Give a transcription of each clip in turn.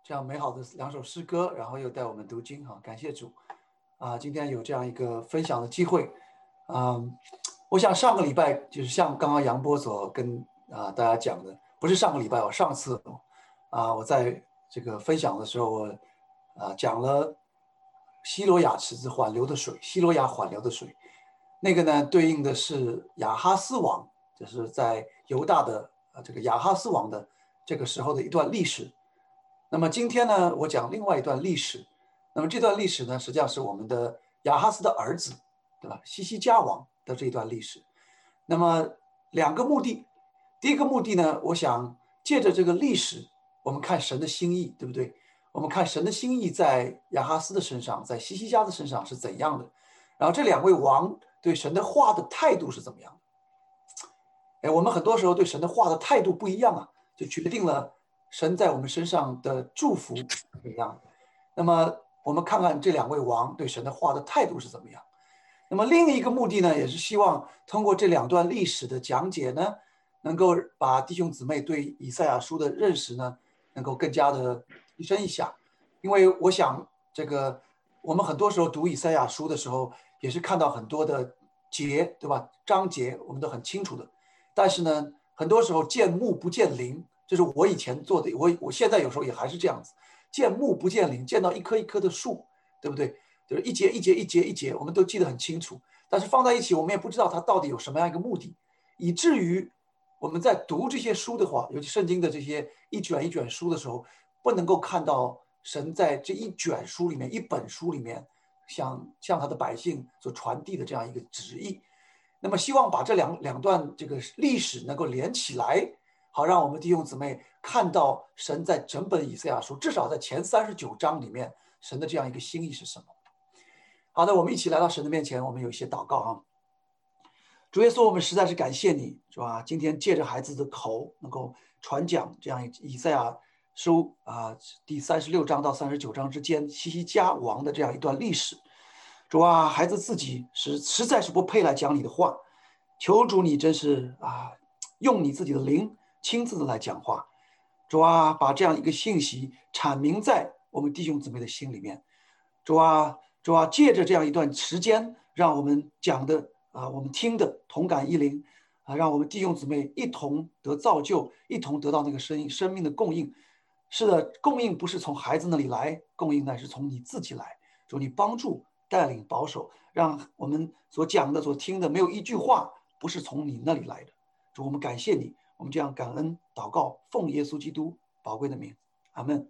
这样美好的2首诗歌，然后又带我们读经感谢主今天有这样一个分享的机会我想上个礼拜就是像刚刚杨波所跟大家讲的，不是上个礼拜，我上次我在这个分享的时候，我讲了希罗亚池子缓流的水，希罗亚缓流的水，那个呢对应的是亚哈斯王，就是在犹大的这个亚哈斯王的这个时候的一段历史。那么今天呢，我讲另外一段历史。那么这段历史呢，实际上是我们的亚哈斯的儿子，对吧？西西家王的这一段历史。那么2个目的，第一个目的呢，我想借着这个历史，我们看神的心意，对不对？我们看神的心意在亚哈斯的身上，在西西家的身上是怎样的？然后这2位王对神的话的态度是怎么样的？我们很多时候对神的话的态度不一样就决定了神在我们身上的祝福不一样。那么我们看看这2位王对神的话的态度是怎么样。那么另一个目的呢，也是希望通过这2段历史的讲解呢，能够把弟兄姊妹对以赛亚书的认识呢，能够更加的提升一下。因为我想这个我们很多时候读以赛亚书的时候，也是看到很多的节，对吧？章节我们都很清楚的，但是呢，很多时候见木不见林，这是我以前做的，我现在有时候也还是这样子，见木不见林，见到一棵一棵的树，对不对？就是一节一节一节一节，我们都记得很清楚，但是放在一起，我们也不知道它到底有什么样一个目的，以至于我们在读这些书的话，尤其圣经的这些一卷一卷书的时候，不能够看到神在这一卷书里面、一本书里面，向他的百姓所传递的这样一个旨意。那么，希望把这两段这个历史能够连起来，好让我们弟兄姊妹看到神在整本以赛亚书，至少在前39章里面，神的这样一个心意是什么。好的，我们一起来到神的面前，我们有一些祷告主耶稣，我们实在是感谢你，是吧？今天借着孩子的口，能够传讲这样以赛亚书第36章到39章之间西西家王的这样一段历史。主啊，孩子自己实在是不配来讲你的话，求主你真是用你自己的灵亲自的来讲话。主啊，把这样一个信息阐明在我们弟兄姊妹的心里面。主啊，借着这样一段时间，让我们讲的我们听的同感一灵让我们弟兄姊妹一同得造就，一同得到那个生命的供应。是的，供应不是从孩子那里来，供应乃是从你自己来。主，你帮助带领保守，让我们所讲的所听的没有一句话不是从你那里来的。主，我们感谢你，我们这样感恩祷告，奉耶稣基督宝贵的名，阿们。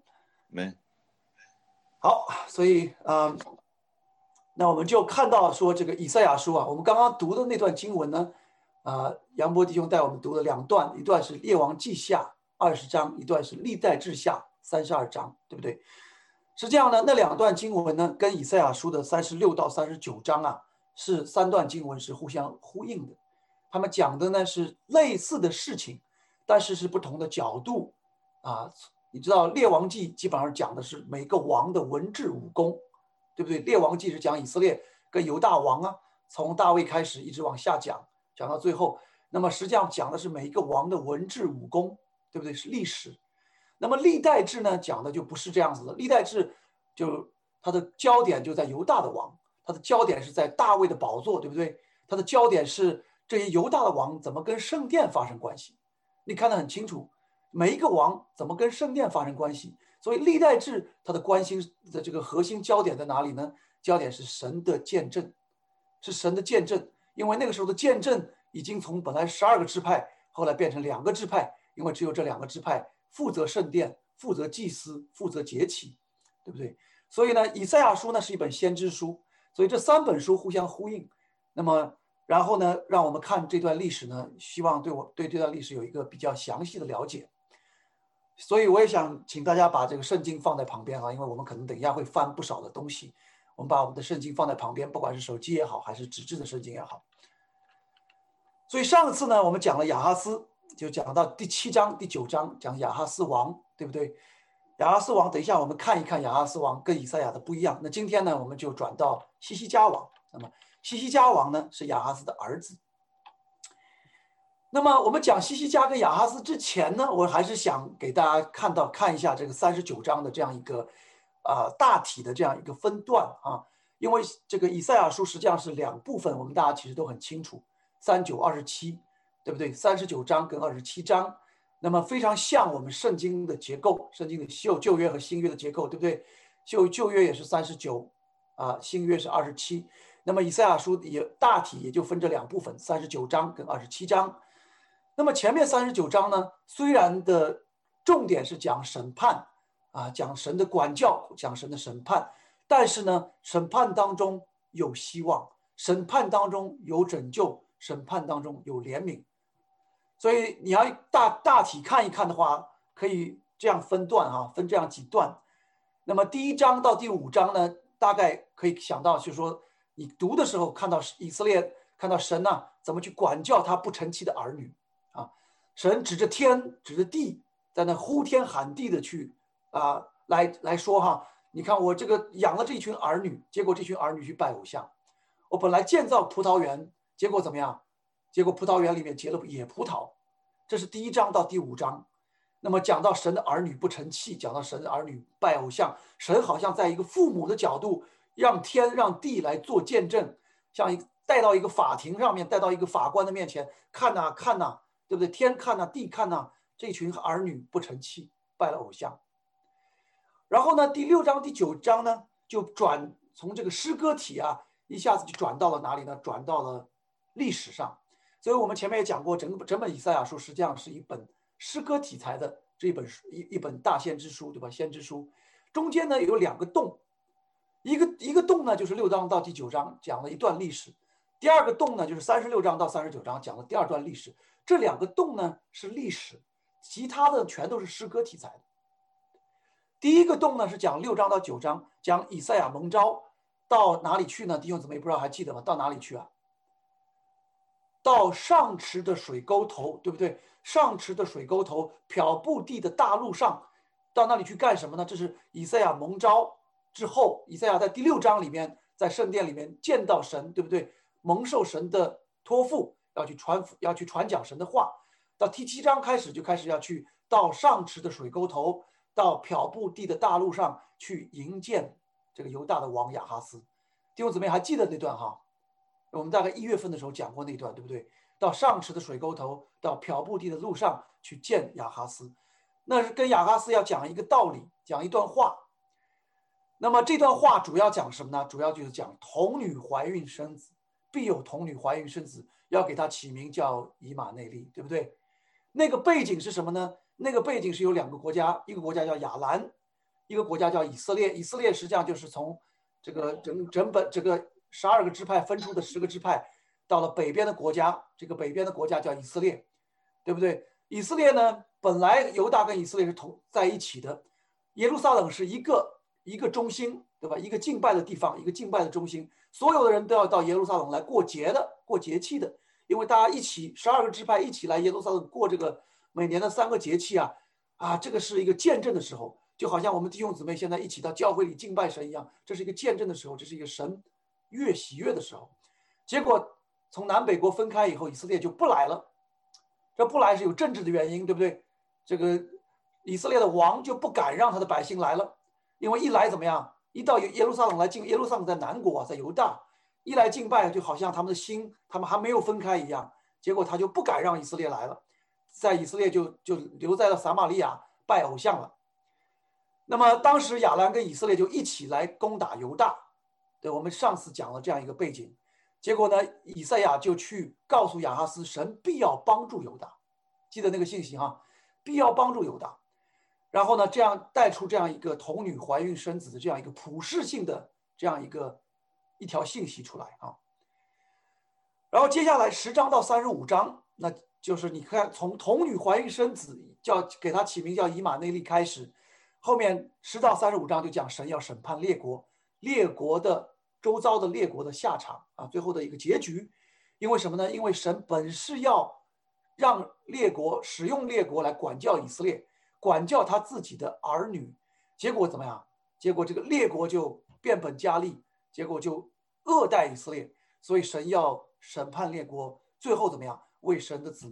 好，所以那我们就看到说这个以赛亚书我们刚刚读的那段经文呢杨波弟兄带我们读了2段，一段是列王记下20章，一段是历代志下32章，对不对？实际上呢，那2段经文呢，跟以赛亚书的36到39章是3段经文是互相呼应的。他们讲的呢是类似的事情，但是是不同的角度你知道列王记基本上讲的是每个王的文治武功，对不对？列王记是讲以色列跟犹大王从大卫开始一直往下讲到最后，那么实际上讲的是每一个王的文治武功，对不对？是历史。那么历代志呢，讲的就不是这样子的。历代志就它的焦点就在犹大的王，它的焦点是在大卫的宝座，对不对？它的焦点是这些犹大的王怎么跟圣殿发生关系。你看得很清楚，每一个王怎么跟圣殿发生关系。所以历代志它的关心的这个核心焦点在哪里呢？焦点是神的见证，是神的见证。因为那个时候的见证已经从本来12个支派，后来变成2个支派，因为只有这2个支派负责圣殿，负责祭司，负责节期，对不对？所以呢，以赛亚书呢是一本先知书，所以这3本书互相呼应。那么然后呢，让我们看这段历史呢，希望对这段历史有一个比较详细的了解。所以我也想请大家把这个圣经放在旁边因为我们可能等一下会翻不少的东西，我们把我们的圣经放在旁边，不管是手机也好，还是纸质的圣经也好。所以上次呢，我们讲了亚哈斯，就讲到第7章、第9章，讲亚哈斯王，对不对？亚哈斯王，等一下我们看一看亚哈斯王跟以赛亚的不一样。那今天呢，我们就转到西西家王。那么西西家王呢，是亚哈斯的儿子。 那么我们讲西西家跟亚哈斯之前呢，我还是想给大家看一下这个39章的这样一个大体的这样一个分段啊，因为这个以赛亚书实际上是2部分，我们大家其实都很清楚，39、27，对不对？39章跟27章，那么非常像我们圣经的结构，圣经的旧约和新约的结构，对不对？旧约也是39新约是27，那么以赛亚书也大体也就分这2部分，39章跟27章。那么前面39章呢，虽然的重点是讲审判讲神的管教，讲神的审判，但是呢，审判当中有希望，审判当中有拯救，审判当中有怜悯。所以你要大体看一看的话，可以这样分段分这样几段。那么第1章到第5章呢，大概可以想到，就是说你读的时候看到以色列，看到神怎么去管教他不成器的儿女神指着天指着地，在那呼天喊地的去来说你看我这个养了这一群儿女，结果这群儿女去拜偶像。我本来建造葡萄园，结果怎么样？结果葡萄园里面结了野葡萄。这是第1章到第5章。那么讲到神的儿女不成器，讲到神的儿女拜偶像，神好像在一个父母的角度，让天让地来做见证，像带到一个法庭上面，带到一个法官的面前，看看对不对？天看地看这群儿女不成器，拜了偶像。然后呢，第6章、第9章呢，就从这个诗歌体一下子就转到了哪里呢？转到了历史上。所以我们前面也讲过，整本以赛亚书实际上是一本诗歌题材的一本大先知书，对吧？先知书中间呢有2个洞，一个洞呢就是6章到第9章讲了一段历史，第2个洞呢就是36章到39章讲了第2段历史。这2个洞呢是历史，其他的全都是诗歌题材的。第1个洞呢是讲6章到9章，讲以赛亚蒙召到哪里去呢？弟兄姊妹不知道还记得吗？到哪里去到上池的水沟头，对不对？上池的水沟头，漂布地的大路上，到那里去干什么呢？这是以赛亚蒙召之后，以赛亚在第6章里面，在圣殿里面见到神，对不对？蒙受神的托付，要去传讲神的话。到第7章开始就开始要去到上池的水沟头，到漂布地的大路上去迎见这个犹大的王亚哈斯。弟兄姊妹还记得那段我们大概1月份的时候讲过那段，对不对？到上池的水沟头，到漂布地的路上去见亚哈斯，那是跟亚哈斯要讲一个道理，讲一段话。那么这段话主要讲什么呢？主要就是讲童女怀孕生子，必有童女怀孕生子，要给他起名叫以马内利，对不对？那个背景是什么呢？那个背景是有2个国家，一个国家叫亚兰，一个国家叫以色列。以色列实际上就是从这个整本这个12个支派分出的10个支派，到了北边的国家，这个北边的国家叫以色列，对不对？以色列呢，本来犹大跟以色列是在一起的，耶路撒冷是一个中心，对吧？一个敬拜的地方，一个敬拜的中心，所有的人都要到耶路撒冷来过节气的，因为大家一起12个支派一起来耶路撒冷过这个每年的3个节气这个是一个见证的时候，就好像我们弟兄姊妹现在一起到教会里敬拜神一样，这是一个见证的时候，这是一个神喜悦的时候。结果从南北国分开以后，以色列就不来了。这不来是有政治的原因，对不对？这个以色列的王就不敢让他的百姓来了，因为一来怎么样？一到耶路撒冷来敬，耶路撒冷在南国在犹大，一来敬拜就好像他们的心他们还没有分开一样，结果他就不敢让以色列来了，在以色列就留在了撒玛利亚拜偶像了。那么当时亚兰跟以色列就一起来攻打犹大，对，我们上次讲了这样一个背景。结果呢，以赛亚就去告诉亚哈斯，神必要帮助犹大，记得那个信息必要帮助犹大。然后呢，这样带出这样一个童女怀孕生子的这样一个普世性的这样一条信息出来然后接下来10章到35章，那就是你看从童女怀孕生子叫给他起名叫以马内利开始，后面10到35章就讲神要审判列国，列国的周遭的列国的下场最后的一个结局。因为什么呢？因为神本是要让列国使用列国来管教以色列，管教他自己的儿女。结果怎么样？结果这个列国就变本加厉，结果就恶待以色列。所以神要审判列国，最后怎么样？为神的子民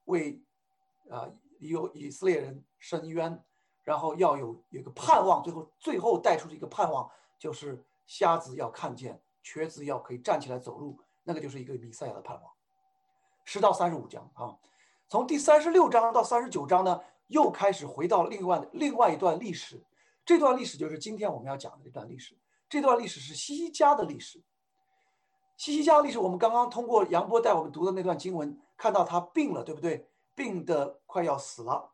为以色列人伸冤，然后要有一个盼望，最后带出一个盼望，就是瞎子要看见，瘸子要可以站起来走路，那个就是一个弥赛亚的盼望。10到35章啊，从第36章到39章呢，又开始回到另外一段历史。这段历史就是今天我们要讲的这段历史。这段历史是西西家的历史。西西家的历史，我们刚刚通过杨波带我们读的那段经文，看到他病了，对不对？病得快要死了，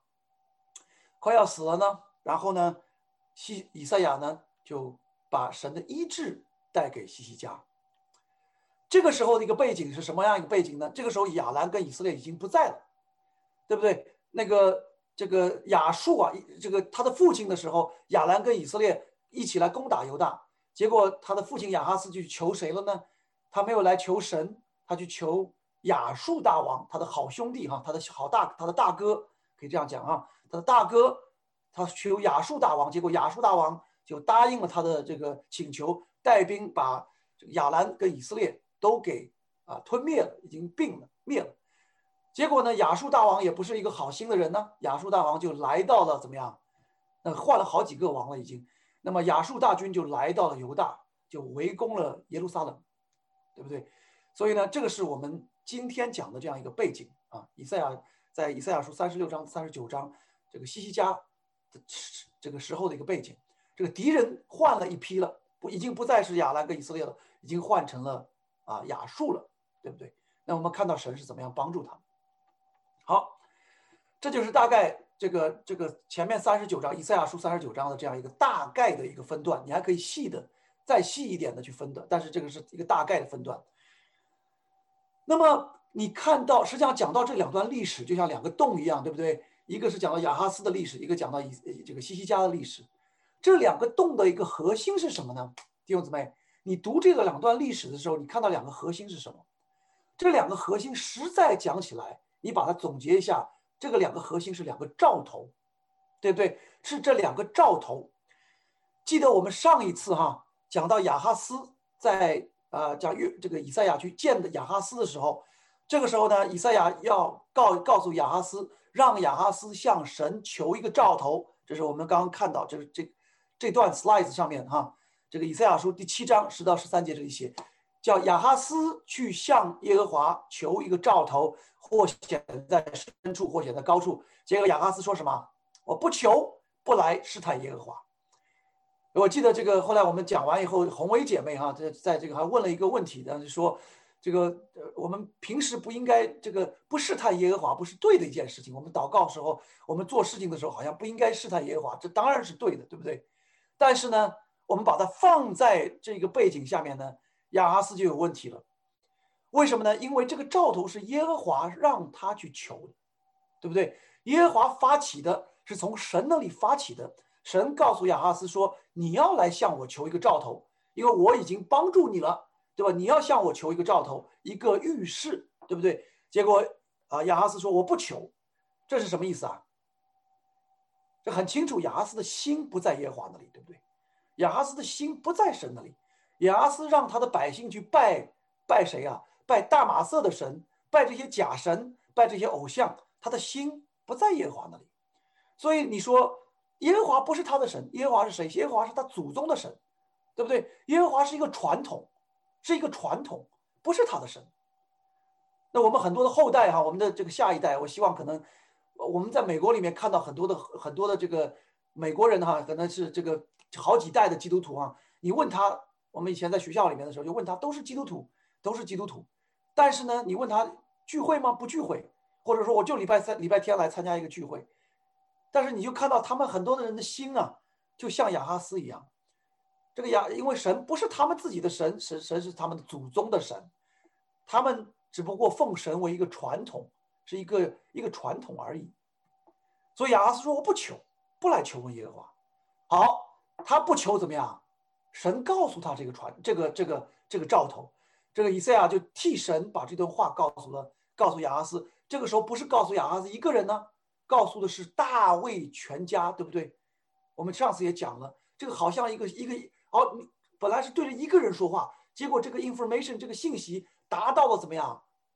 呢。然后呢，以赛亚呢就把神的医治带给西西家。这个时候的一个背景是什么样一个背景呢？这个时候亚兰跟以色列已经不在了，对不对？这个亚述啊，他的父亲的时候，亚兰跟以色列一起来攻打犹大，结果他的父亲亚哈斯就去求谁了呢？他没有来求神，他去求亚述大王，他的好兄弟哈，他的大哥，可以这样讲啊，他的大哥，他求亚述大王，结果亚述大王就答应了他的这个请求，带兵把亚兰跟以色列都给吞灭了，已经灭了。结果呢，亚述大王也不是一个好心的人呢，亚述大王就来到了怎么样？换了好几个王了已经。那么亚述大军就来到了犹大，就围攻了耶路撒冷，对不对？所以呢，这个是我们今天讲的这样一个背景啊。在以赛亚书36章、39章，这个西西家的这个时候的一个背景，这个敌人换了一批了，已经不再是亚兰跟以色列了，已经换成了亚述了，对不对？那我们看到神是怎么样帮助他们。好，这就是大概这个前面39章以赛亚书39章的这样一个大概的一个分段，你还可以再细一点的去分的，但是这个是一个大概的分段。那么你看到，实际上讲到这两段历史，就像两个洞一样，对不对？一个是讲到亚哈斯的历史，一个讲到这个西西家的历史。这两个洞的一个核心是什么呢？弟兄姊妹，你读这个两段历史的时候，你看到两个核心是什么？这两个核心实在讲起来，你把它总结一下，这个两个核心是两个兆头，对不对？是这两个兆头。记得我们上一次讲到亚哈斯在讲这个以赛亚去见的亚哈斯的时候，这个时候呢，以赛亚要告诉亚哈斯，让亚哈斯向神求一个兆头。这是我们刚刚看到，这段 slides 上面这个以赛亚书第7章10到13节这里写，叫亚哈斯去向耶和华求一个兆头，或显在深处，或显在高处。结果亚哈斯说什么？我不求，不来试探耶和华。我记得这个后来我们讲完以后，红薇姐妹在这个还问了一个问题，但是说这个我们平时不应该这个不试探耶和华，不是对的一件事情。我们祷告的时候，我们做事情的时候，好像不应该试探耶和华，这当然是对的，对不对？但是呢，我们把它放在这个背景下面呢，亚哈斯就有问题了。为什么呢？因为这个兆头是耶和华让他去求的，对不对？耶和华发起的，是从神那里发起的。神告诉亚哈斯说：“你要来向我求一个兆头，因为我已经帮助你了，对吧？你要向我求一个兆头，一个预示，对不对？”结果亚哈斯说：“我不求。”这是什么意思啊？这很清楚，亚哈斯的心不在耶和华那里，对不对？亚哈斯的心不在神那里。亚哈斯让他的百姓去拜谁啊？拜大马色的神，拜这些假神，拜这些偶像，他的心不在耶和华那里。所以你说耶和华不是他的神，耶和华是谁？耶和华是他祖宗的神，对不对？耶和华是一个传统，不是他的神。那我们很多的后代我们的这个下一代，我希望可能我们在美国里面看到很多的这个美国人可能是这个好几代的基督徒你问他，我们以前在学校里面的时候就问他，都是基督徒。但是呢，你问他聚会吗？不聚会，或者说我就礼拜3、礼拜天来参加一个聚会。但是你就看到他们很多的人的心就像亚哈斯一样，因为神不是他们自己的神，神是他们的祖宗的神，他们只不过奉神为一个传统，是一个传统而已。所以亚哈斯说：“我不求，不来求问耶和华。”好，他不求怎么样？神告诉他这个兆头，这个以赛亚就替神把这段话告诉亚哈斯。这个时候不是告诉亚哈斯一个人呢，告诉的是大卫全家，对不对？我们上次也讲了，这个好像一个本来是对着一个人说话，结果这个 information 这个信息达到了怎么样？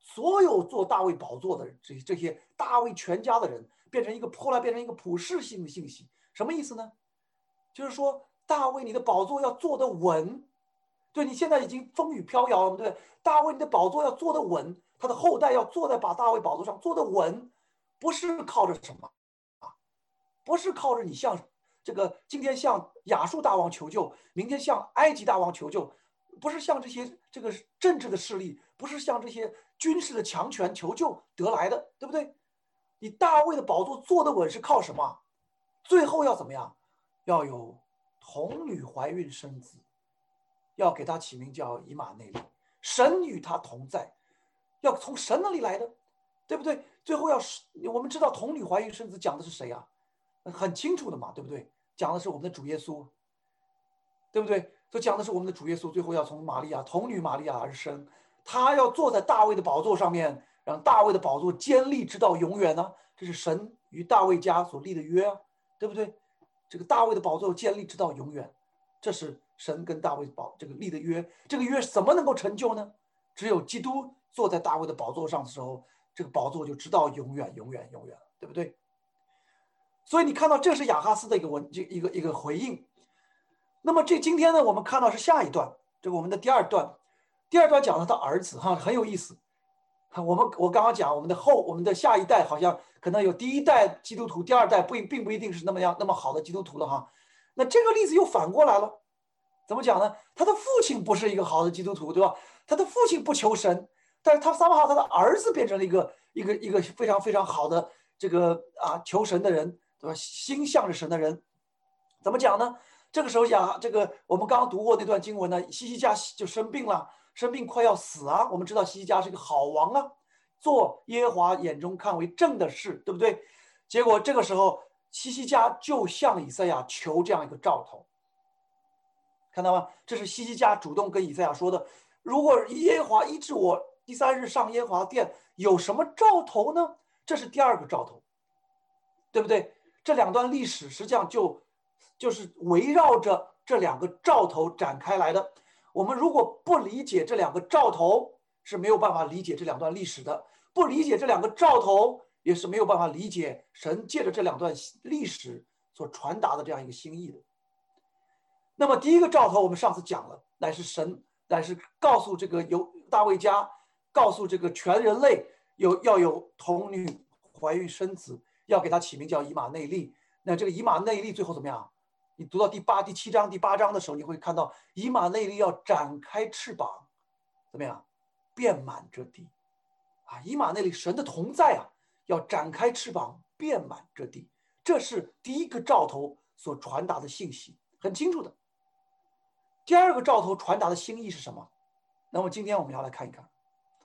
所有做大卫宝座的这些大卫全家的人，后来变成一个普世性的信息。什么意思呢？就是说大卫你的宝座要坐得稳，对，你现在已经风雨飘摇了，对不对？大卫你的宝座要坐得稳，他的后代要坐在把大卫宝座上坐得稳，不是靠着什么啊？不是靠着你向今天向亚述大王求救，明天向埃及大王求救，不是向这个政治的势力，不是向这些军事的强权求救得来的，对不对？你大卫的宝座坐得稳是靠什么？最后要怎么样？要有童女怀孕生子，要给他起名叫以马内利，神与他同在，要从神那里来的，对不对？最后我们知道童女怀孕生子讲的是谁啊？很清楚的嘛，对不对？讲的是我们的主耶稣，对不对？所以讲的是我们的主耶稣，最后要从童女玛利亚而生，他要坐在大卫的宝座上面，让大卫的宝座坚立直到永远呢。这是神与大卫家所立的约啊，对不对？这个大卫的宝座建立直到永远，这是神跟大卫这个立的约。这个约怎么能够成就呢？只有基督坐在大卫的宝座上的时候，这个宝座就直到永远，永远，永远，对不对？所以你看到这是亚哈斯的一个回应。那么今天呢，我们看到是下一段，这个我们的第二段讲了他儿子哈，很有意思。我刚刚讲我们的下一代好像可能有第一代基督徒，第二代并不一定是那么好的基督徒了哈。那这个例子又反过来了，怎么讲呢？他的父亲不是一个好的基督徒，对吧？他的父亲不求神，但是他的儿子变成了一个非常非常好的这个求神的人，对吧？心向着神的人，怎么讲呢？这个时候我们刚刚读过那段经文呢，西西家就生病了，生病快要死啊。我们知道西西家是一个好王啊，做耶和华眼中看为正的事，对不对？结果这个时候西西家就向以赛亚求这样一个兆头，看到吗？这是西西家主动跟以赛亚说的。如果耶和华医治我，第3日上耶和华殿，有什么兆头呢？这是第二个兆头，对不对？这两段历史实际上就是围绕着这两个兆头展开来的。我们如果不理解这两个兆头，是没有办法理解这两段历史的。不理解这两个兆头，也是没有办法理解神借着这两段历史所传达的这样一个心意的。那么第一个兆头我们上次讲了，乃是告诉这个大卫家，告诉这个全人类要有童女怀孕生子，要给他起名叫以马内利。那这个以马内利最后怎么样？你读到第7章第8章的时候，你会看到以马内利要展开翅膀，怎么样？遍满这地以马内利神的同在要展开翅膀遍满这地，这是第一个兆头所传达的信息，很清楚的。第二个兆头传达的心意是什么？那么今天我们要来看一看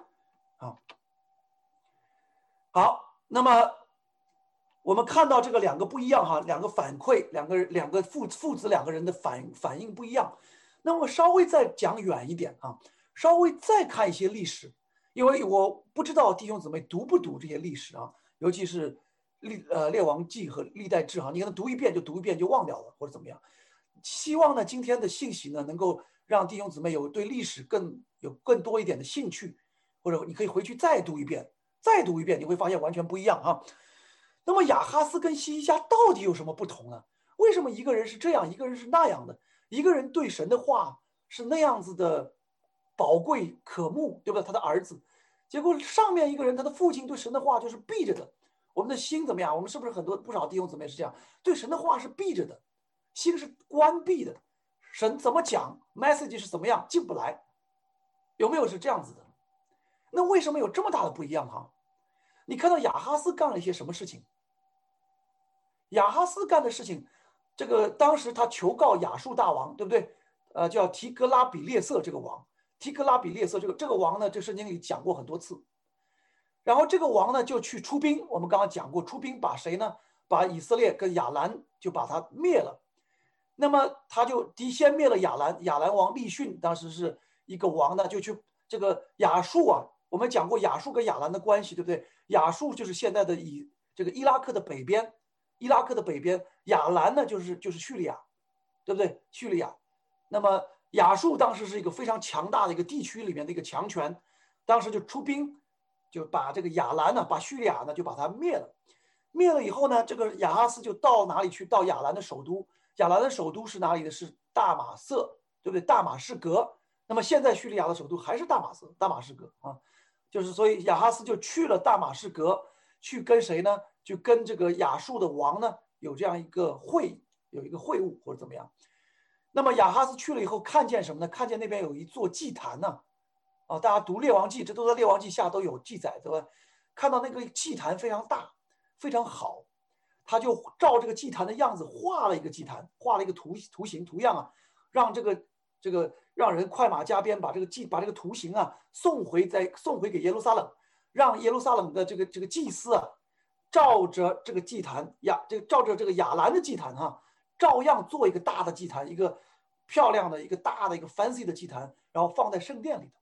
好，那么我们看到这个两个不一样两个反馈，两个父子两个人的反应不一样。那么稍微再讲远一点稍微再看一些历史，因为我不知道弟兄姊妹读不读这些历史尤其是列王纪和历代志你可能读一遍就忘掉了，或者怎么样。希望呢今天的信息呢能够让弟兄姊妹对历史有更多一点的兴趣，或者你可以回去再读一遍，你会发现完全不一样那么亚哈斯跟西西家到底有什么不同呢？为什么一个人是这样，一个人是那样的？一个人对神的话是那样子的宝贵可慕，对不对？他的儿子，结果上面一个人，他的父亲对神的话就是闭着的。我们的心怎么样？我们是不是不少弟兄姊妹是这样？对神的话是闭着的，心是关闭的。神怎么讲 ，message 是怎么样进不来？有没有是这样子的？那为什么有这么大的不一样你看到亚哈斯干了一些什么事情？亚哈斯干的事情，这个当时他求告亚述大王，对不对？叫提格拉比列色这个王，提格拉比列色这个王呢，这圣经里讲过很多次。然后这个王呢就去出兵，我们刚刚讲过，出兵把谁呢？把以色列跟亚兰就把他灭了。那么他就先灭了亚兰王利逊，当时是一个王呢，就去这个亚述我们讲过亚述跟亚兰的关系，对不对？亚述就是现在的这个伊拉克的北边，亚兰呢就是叙利亚，对不对？叙利亚。那么亚述当时是一个非常强大的一个地区里面的一个强权，当时就出兵就把这个亚兰呢，把叙利亚呢就把它灭了。灭了以后呢，这个亚哈斯就到哪里去？到亚兰的首都。亚兰的首都是哪里的？是大马色，对不对？大马士革。那么现在叙利亚的首都还是大马士革啊。就是所以亚哈斯就去了大马士革，去跟谁呢？就跟这个亚述的王呢有这样一个会晤或者怎么样。那么亚哈斯去了以后，看见什么呢？看见那边有一座祭坛呢。大家读《列王记》，这都在《列王记》下都有记载，对吧？看到那个祭坛非常大，非常好，他就照这个祭坛的样子画了一个祭坛，画了一个图形图样啊，让这个让人快马加鞭把这个图形啊送回给耶路撒冷，让耶路撒冷的这个祭司啊，照着这个祭坛照着这个亚兰的祭坛哈，照样做一个大的祭坛，一个漂亮的一个大的一个 fancy 的祭坛，然后放在圣殿里头。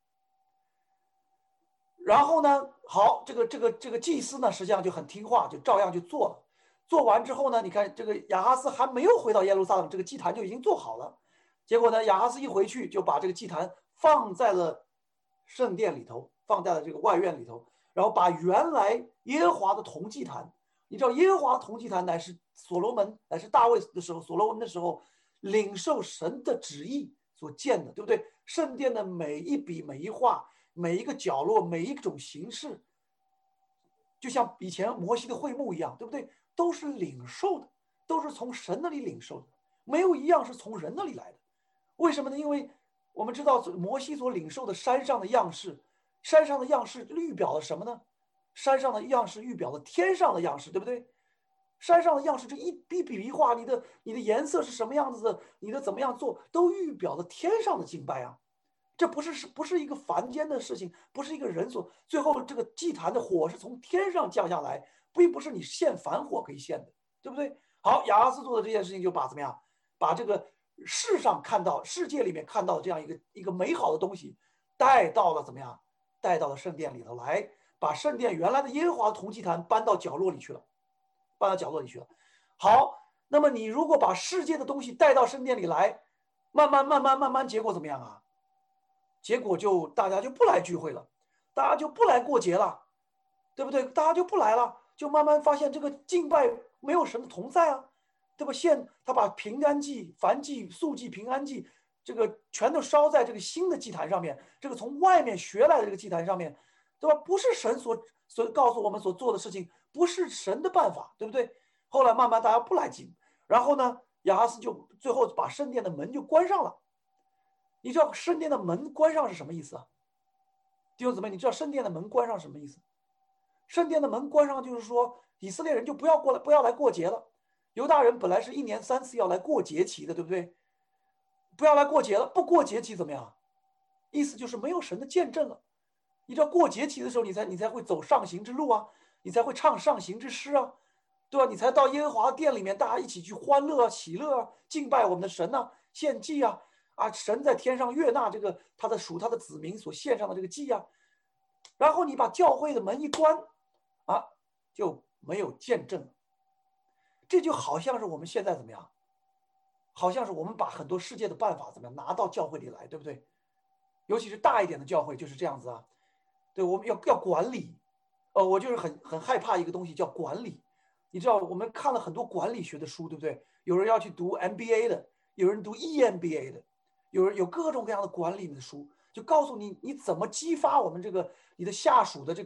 然后呢，好，这个祭司呢，实际上就很听话，就照样就做了。做完之后呢，你看这个亚哈斯还没有回到耶路撒冷，这个祭坛就已经做好了。结果呢，亚哈斯一回去就把这个祭坛放在了圣殿里头，放在了这个外院里头，然后把原来耶和华的铜祭坛，你知道耶和华的铜祭坛乃是大卫的时候，所罗门的时候领受神的旨意所建的，对不对？圣殿的每一笔每一画，每一个角落，每一种形式，就像以前摩西的会幕一样，对不对？都是领受的，都是从神那里领受的，没有一样是从人那里来的。为什么呢？因为我们知道摩西所领受的山上的样式，山上的样式预表了什么呢？山上的样式预表了天上的样式，对不对？山上的样式，这一笔一画，你的颜色是什么样子的，你的怎么样做，都预表了天上的敬拜啊。这不是一个凡间的事情，不是一个人所最后这个祭坛的火是从天上降下来，并不是你献凡火可以献的，对不对？好，亚哈斯做的这件事情就把怎么样，把这个世界里面看到的这样一个美好的东西带到了怎么样，带到了圣殿里头来，把圣殿原来的耶和华铜祭坛搬到角落里去了。好，那么你如果把世界的东西带到圣殿里来，慢慢，结果怎么样啊？结果就大家就不来聚会了，大家就不来过节了，对不对？大家就不来了，就慢慢发现这个敬拜没有神的同在啊，对吧？他把平安祭、燔祭、素祭、平安祭，这个全都烧在这个新的祭坛上面，这个从外面学来的这个祭坛上面，对吧？不是神所告诉我们所做的事情，不是神的办法，对不对？后来慢慢大家不来敬，然后呢，亚哈斯就最后把圣殿的门就关上了。你知道圣殿的门关上是什么意思啊？弟兄姊妹，你知道圣殿的门关上什么意思？圣殿的门关上就是说，以色列人就不要来过节了。犹大人本来是1年3次要来过节期的，对不对？不要来过节了，不过节期怎么样？意思就是没有神的见证了。你知道过节期的时候，你才会走上行之路啊，你才会唱上行之诗啊，对吧？你才到耶和华殿里面，大家一起去欢乐啊、喜乐啊、敬拜我们的神啊、献祭啊。神在天上悦纳这个他的子民所献上的这个祭啊，然后你把教会的门一关，就没有见证。这就好像是我们现在怎么样？好像是我们把很多世界的办法怎么样拿到教会里来，对不对？尤其是大一点的教会就是这样子啊。对，我们要管理。我就是很害怕一个东西叫管理。你知道，我们看了很多管理学的书，对不对？有人要去读 MBA 的，有人读 EMBA 的。有各种各样的管理的书，就告诉你怎么激发我们你的下属的这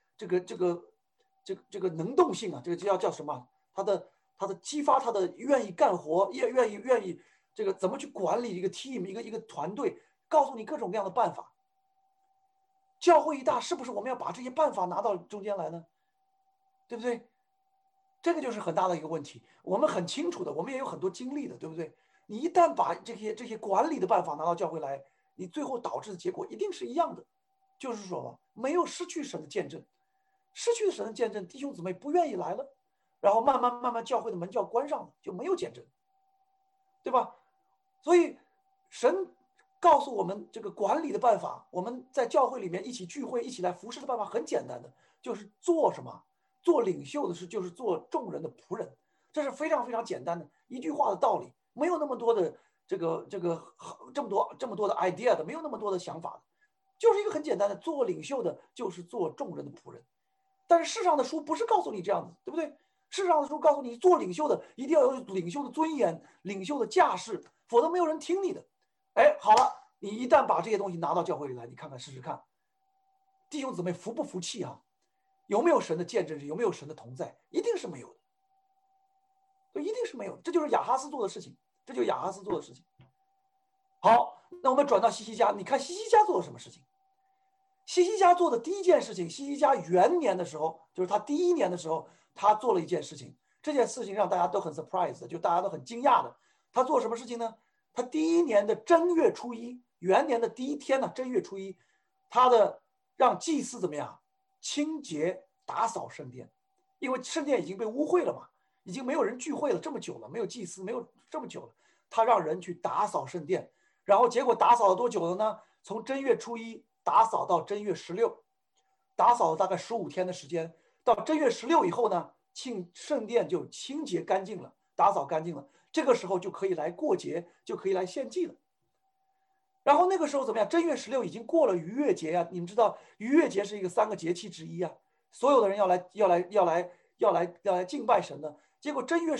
个能动性啊，这个叫什么？他的激发他的愿意干活，也愿意这个怎么去管理一个 team 一个团队，告诉你各种各样的办法。教会一大，是不是我们要把这些办法拿到中间来呢？对不对？这个就是很大的一个问题。我们很清楚的，我们也有很多经历的，对不对？你一旦把这些管理的办法拿到教会来，你最后导致的结果一定是一样的，就是说没有失去神的见证，失去神的见证，弟兄姊妹不愿意来了，然后慢慢教会的门就要关上了，就没有见证，对吧？所以神告诉我们这个管理的办法，我们在教会里面一起聚会、一起来服侍的办法很简单的，就是做什么？做领袖的事就是做众人的仆人，这是非常非常简单的一句话的道理。没有那么多的这么多的 idea 的，没有那么多的想法的， 就是一个很简单的，做领袖的就是做众人的仆人。但是世上的书不是告诉你这样子，对不对？世上的书告诉你，做领袖的一定要有领袖的尊严、领袖的架势，否则没有人听你的。哎，好了，你一旦把这些东西拿到教会里来，你看看试试看，弟兄姊妹服不服气啊？有没有神的见证？有没有神的同在？一定是没有的，对，一定是没有的。这就是亚哈斯做的事情，这就是亚哈斯做的事情。好，那我们转到西西家，你看西西家做了什么事情？西西家做的第一件事情，西西家元年的时候，就是他第一年的时候，他做了一件事情。这件事情让大家都很 surprise 的，就大家都很惊讶的。他做什么事情呢？他第一年的正月初一，元年的第一天呢，正月初一，让祭司怎么样清洁打扫圣殿，因为圣殿已经被污秽了嘛，已经没有人聚会了这么久了，没有祭司，没有这么久了，他让人去打扫圣殿，然后结果打扫了多久了呢？从正月初一打扫到正月16，打扫了大概15天的时间。到正月16以后呢，圣殿就清洁干净了，打扫干净了。这个时候就可以来过节，就可以来献祭了。然后那个时候怎么样？正月16已经过了逾越节呀、你们知道逾越节是一个3个节气之一啊，所有的人要来敬拜神的。结果正月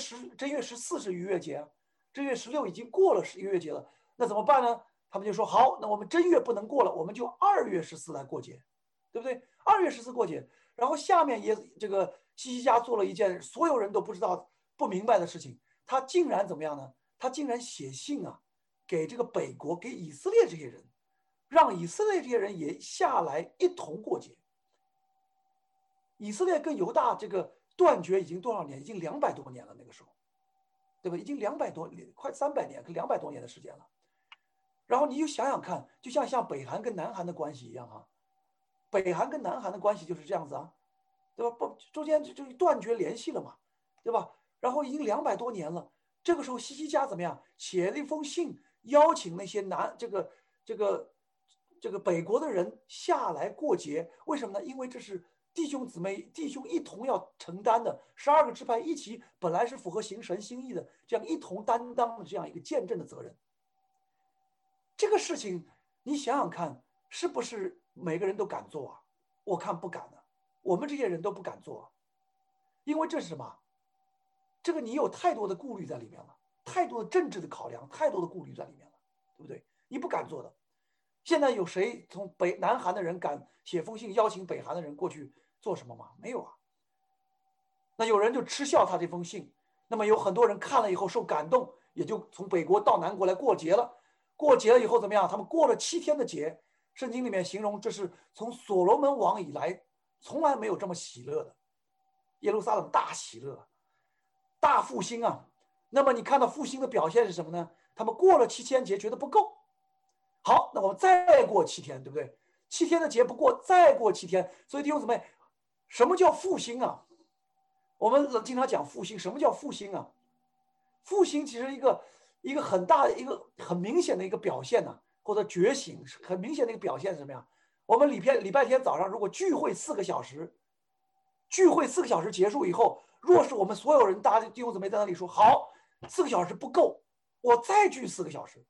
14是逾越节啊，正月16已经过了逾越节了，那怎么办呢？他们就说好，那我们正月不能过了，我们就2月14来过节，对不对？2月14过节，然后下面也这个西西家做了一件所有人都不知道不明白的事情，他竟然怎么样呢？他竟然写信啊，给这个北国，给以色列这些人，让以色列这些人也下来一同过节。以色列跟犹大这个断绝已经多少年？已经200多年了，那个时候，对吧？已经200多年，快300年，跟200多年的时间了。然后你就想想看，就像北韩跟南韩的关系一样啊，北韩跟南韩的关系就是这样子啊，对吧？不，中间就断绝联系了嘛，对吧？然后已经200多年了，这个时候西西家怎么样？写了一封信，邀请那些这个北国的人下来过节，为什么呢？因为这是弟兄姊妹弟兄一同要承担的，12个支派一起，本来是符合行神心意的，这样一同担当的这样一个见证的责任。这个事情你想想看，是不是每个人都敢做啊？我看不敢的，我们这些人都不敢做啊，因为这是什么？这个你有太多的顾虑在里面了，太多的政治的考量，太多的顾虑在里面了，对不对？你不敢做的。现在有谁从南韩的人敢写封信邀请北韩的人过去做什么吗？没有啊。那有人就嗤笑他这封信，那么有很多人看了以后受感动，也就从北国到南国来过节了。过节了以后怎么样？他们过了7天的节，圣经里面形容这是从所罗门王以来从来没有这么喜乐的，耶路撒冷大喜乐，大复兴啊。那么你看到复兴的表现是什么呢？他们过了7天节觉得不够，好，那我们再过7天，对不对？7天的节不过，再过7天。所以弟兄姊妹，什么叫复兴啊？我们经常讲复兴，什么叫复兴啊？复兴其实一个很大的一个很明显的一个表现呢、或者觉醒，很明显的一个表现是什么呀？我们礼拜天早上如果聚会4个小时，聚会4个小时结束以后，若是我们所有人大家弟兄姊妹在那里说好，4个小时不够，我再聚4个小时。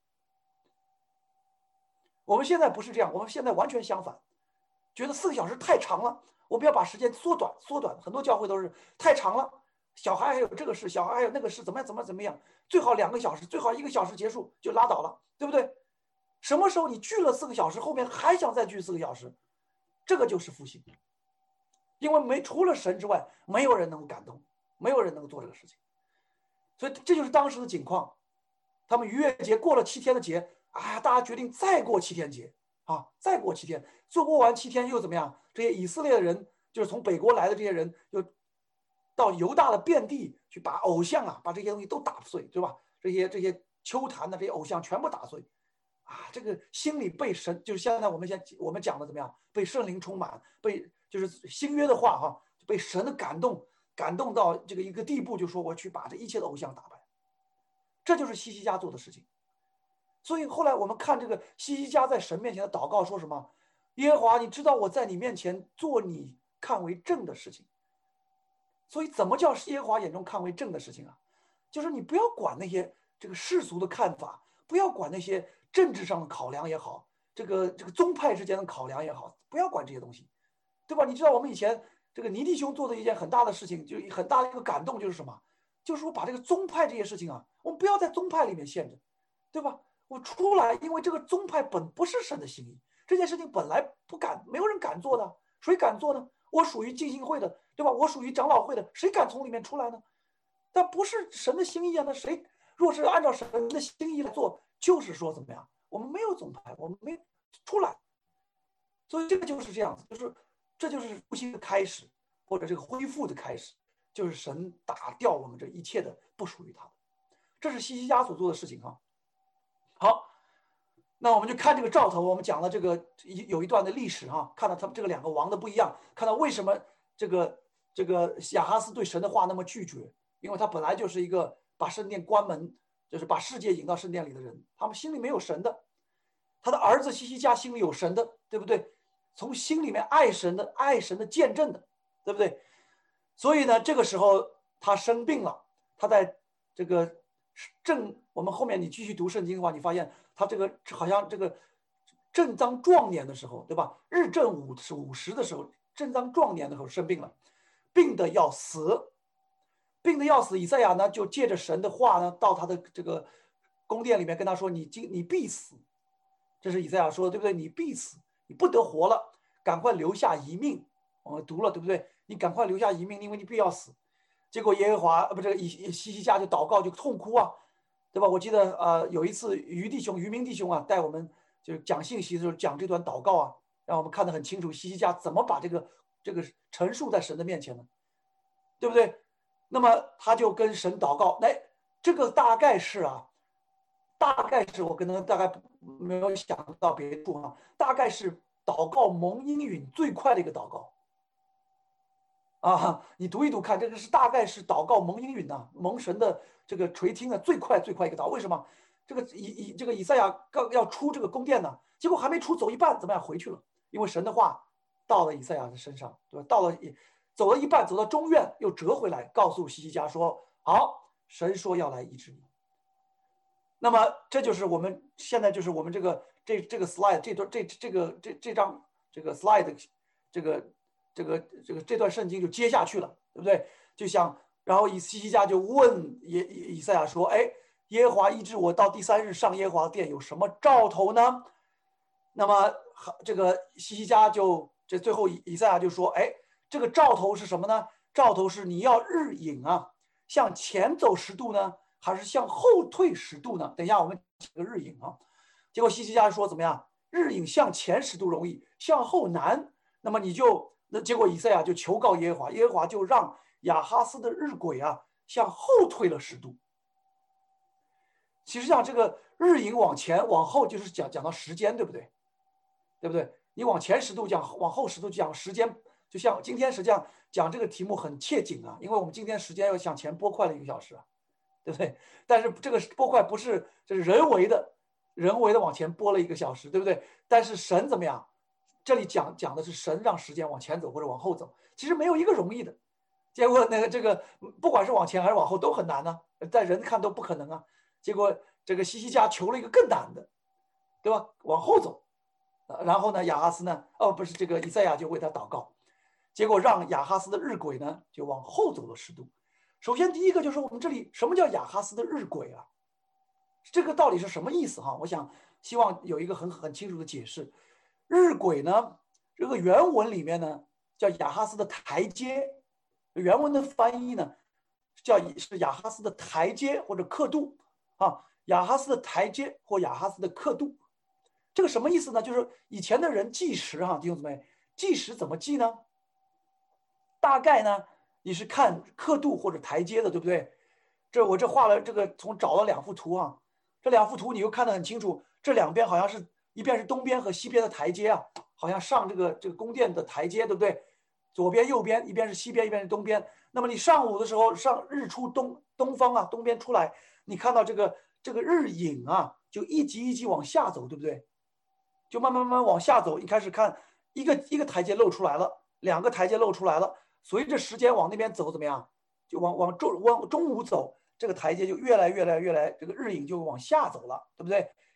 我们现在不是这样，我们现在完全相反，觉得4个小时太长了，我们要把时间缩短，缩短。很多教会都是太长了，小孩还有这个事，小孩还有那个事，怎么样，最好2个小时，最好1个小时结束就拉倒了，对不对？什么时候你聚了4个小时，后面还想再聚4个小时，这个就是复兴。因为除了神之外，没有人能够感动，没有人能够做这个事情，所以这就是当时的情况。他们逾越节过了7天的节，啊，大家决定再过7天节啊，再过7天，做过完7天又怎么样？这些以色列的人，就是从北国来的这些人，又到犹大的遍地去把偶像啊，把这些东西都打碎，对吧？这些丘坛的这些偶像全部打碎，啊，这个心里被神，就是现在我们讲的怎么样？被圣灵充满，就是新约的话哈，被神的感动到这个一个地步，就说我去把这一切的偶像打败。这就是西西家做的事情。所以后来我们看这个西西家在神面前的祷告说什么？耶和华，你知道我在你面前做你看为正的事情。所以怎么叫耶和华眼中看为正的事情啊？就是你不要管那些这个世俗的看法，不要管那些政治上的考量也好， 这个宗派之间的考量也好，不要管这些东西，对吧？你知道我们以前这个尼弟兄做的一件很大的事情，就很大的一个感动就是什么？就是说把这个宗派这些事情啊，我们不要在宗派里面限制，对吧？我出来，因为这个宗派本不是神的心意，这件事情本来不敢，没有人敢做的，谁敢做呢？我属于浸信会的，对吧？我属于长老会的，谁敢从里面出来呢？但不是神的心意啊，那谁若是按照神的心意来做，就是说怎么样？我们没有宗派，我们没出来，所以这个就是这样子，这就是复兴的开始，或者这个恢复的开始，就是神打掉我们这一切的不属于他的，这是西西家所做的事情哈。好，那我们就看这个兆头，我们讲了这个有一段的历史哈，看到他们这个两个王的不一样，看到为什么这个亚哈斯对神的话那么拒绝，因为他本来就是一个把圣殿关门，就是把世界引到圣殿里的人，他们心里没有神的。他的儿子西西家心里有神的，对不对？从心里面爱神的见证的，对不对？所以呢，这个时候他生病了，他在这个我们后面你继续读圣经的话，你发现他这个好像这个正当壮年的时候，对吧？日正50的时候，正当壮年的时候生病了，病得要死，病得要死。以赛亚呢就借着神的话呢，到他的这个宫殿里面跟他说：“你必死。”这是以赛亚说的，对不对？你必死，你不得活了，赶快留下一命。我们读了，对不对？你赶快留下一命，因为你必要死。结果耶和华不，这个西西家就祷告，就痛哭啊，对吧？我记得有一次渔民弟兄啊，带我们就讲信息的时候讲这段祷告啊，让我们看得很清楚，西西家怎么把这个陈述在神的面前呢？对不对？那么他就跟神祷告，哎，这个大概是我可能大概没有想到别处啊，大概是祷告蒙应允最快的一个祷告啊！你读一读看，这个大概是祷告蒙应允的，蒙神的这个垂听的最快一个祷告。为什么？这个以赛亚刚要出这个宫殿呢，结果还没出，走一半怎么样回去了？因为神的话到了以赛亚的身上，对吧？走了一半，走到中院又折回来，告诉西西家说：“好，神说要来医治你。”那么这就是我们现在就是我们这个 slide 这张这个 slide 这段圣经就接下去了，对不对？就像然后西西家就问以赛亚说：“哎，耶和华医治我到第3日上耶和华殿有什么兆头呢？”那么这个西西家最后以赛亚就说：“哎，这个兆头是什么呢？兆头是你要日影啊，向前走10度呢。”还是向后退10度呢？等一下，我们起个日影啊。结果西西家说怎么样？日影向前10度容易，向后难。那么结果以赛亚就求告耶和华，耶和华就让亚哈斯的日晷啊向后退了10度。其实上这个日影往前往后就是讲到时间，对不对？对不对？你往前10度讲，往后10度讲时间，就像今天实际上讲这个题目很切紧啊，因为我们今天时间要向前拨快了1个小时啊。对不对？但是这个拨快不是，就是人为的往前拨了1个小时，对不对？但是神怎么样？这里讲的是神让时间往前走或者往后走，其实没有一个容易的。结果这个不管是往前还是往后都很难呢，在人看都不可能啊。结果这个西西家求了一个更难的，对吧？往后走，然后呢，亚哈斯呢，不是这个以赛亚就为他祷告，结果让亚哈斯的日晷呢就往后走了10度。首先，第一个就是我们这里什么叫亚哈斯的日晷啊？这个到底是什么意思哈？我希望有一个很清楚的解释。日晷呢，这个原文里面呢叫亚哈斯的台阶，原文的翻译呢是亚哈斯的台阶或者刻度啊，亚哈斯的台阶或亚哈斯的刻度，这个什么意思呢？就是以前的人计时哈，弟兄姊妹，计时怎么计呢？大概呢？你是看刻度或者台阶的，对不对？我画了这个，找了2幅图啊，这2幅图你又看得很清楚，这两边好像是一边是东边和西边的台阶啊，好像上这个宫殿的台阶，对不对？左边右边，一边是西边，一边是东边。那么你上午的时候，日出东方啊，东边出来，你看到这个日影啊，就一级一级往下走，对不对？就慢慢往下走，一开始看一个台阶露出来了，2个台阶露出来了。随着时间往那边走，怎么样？就往中午走，这个台阶就越来，这个日影就往下走了，对不对？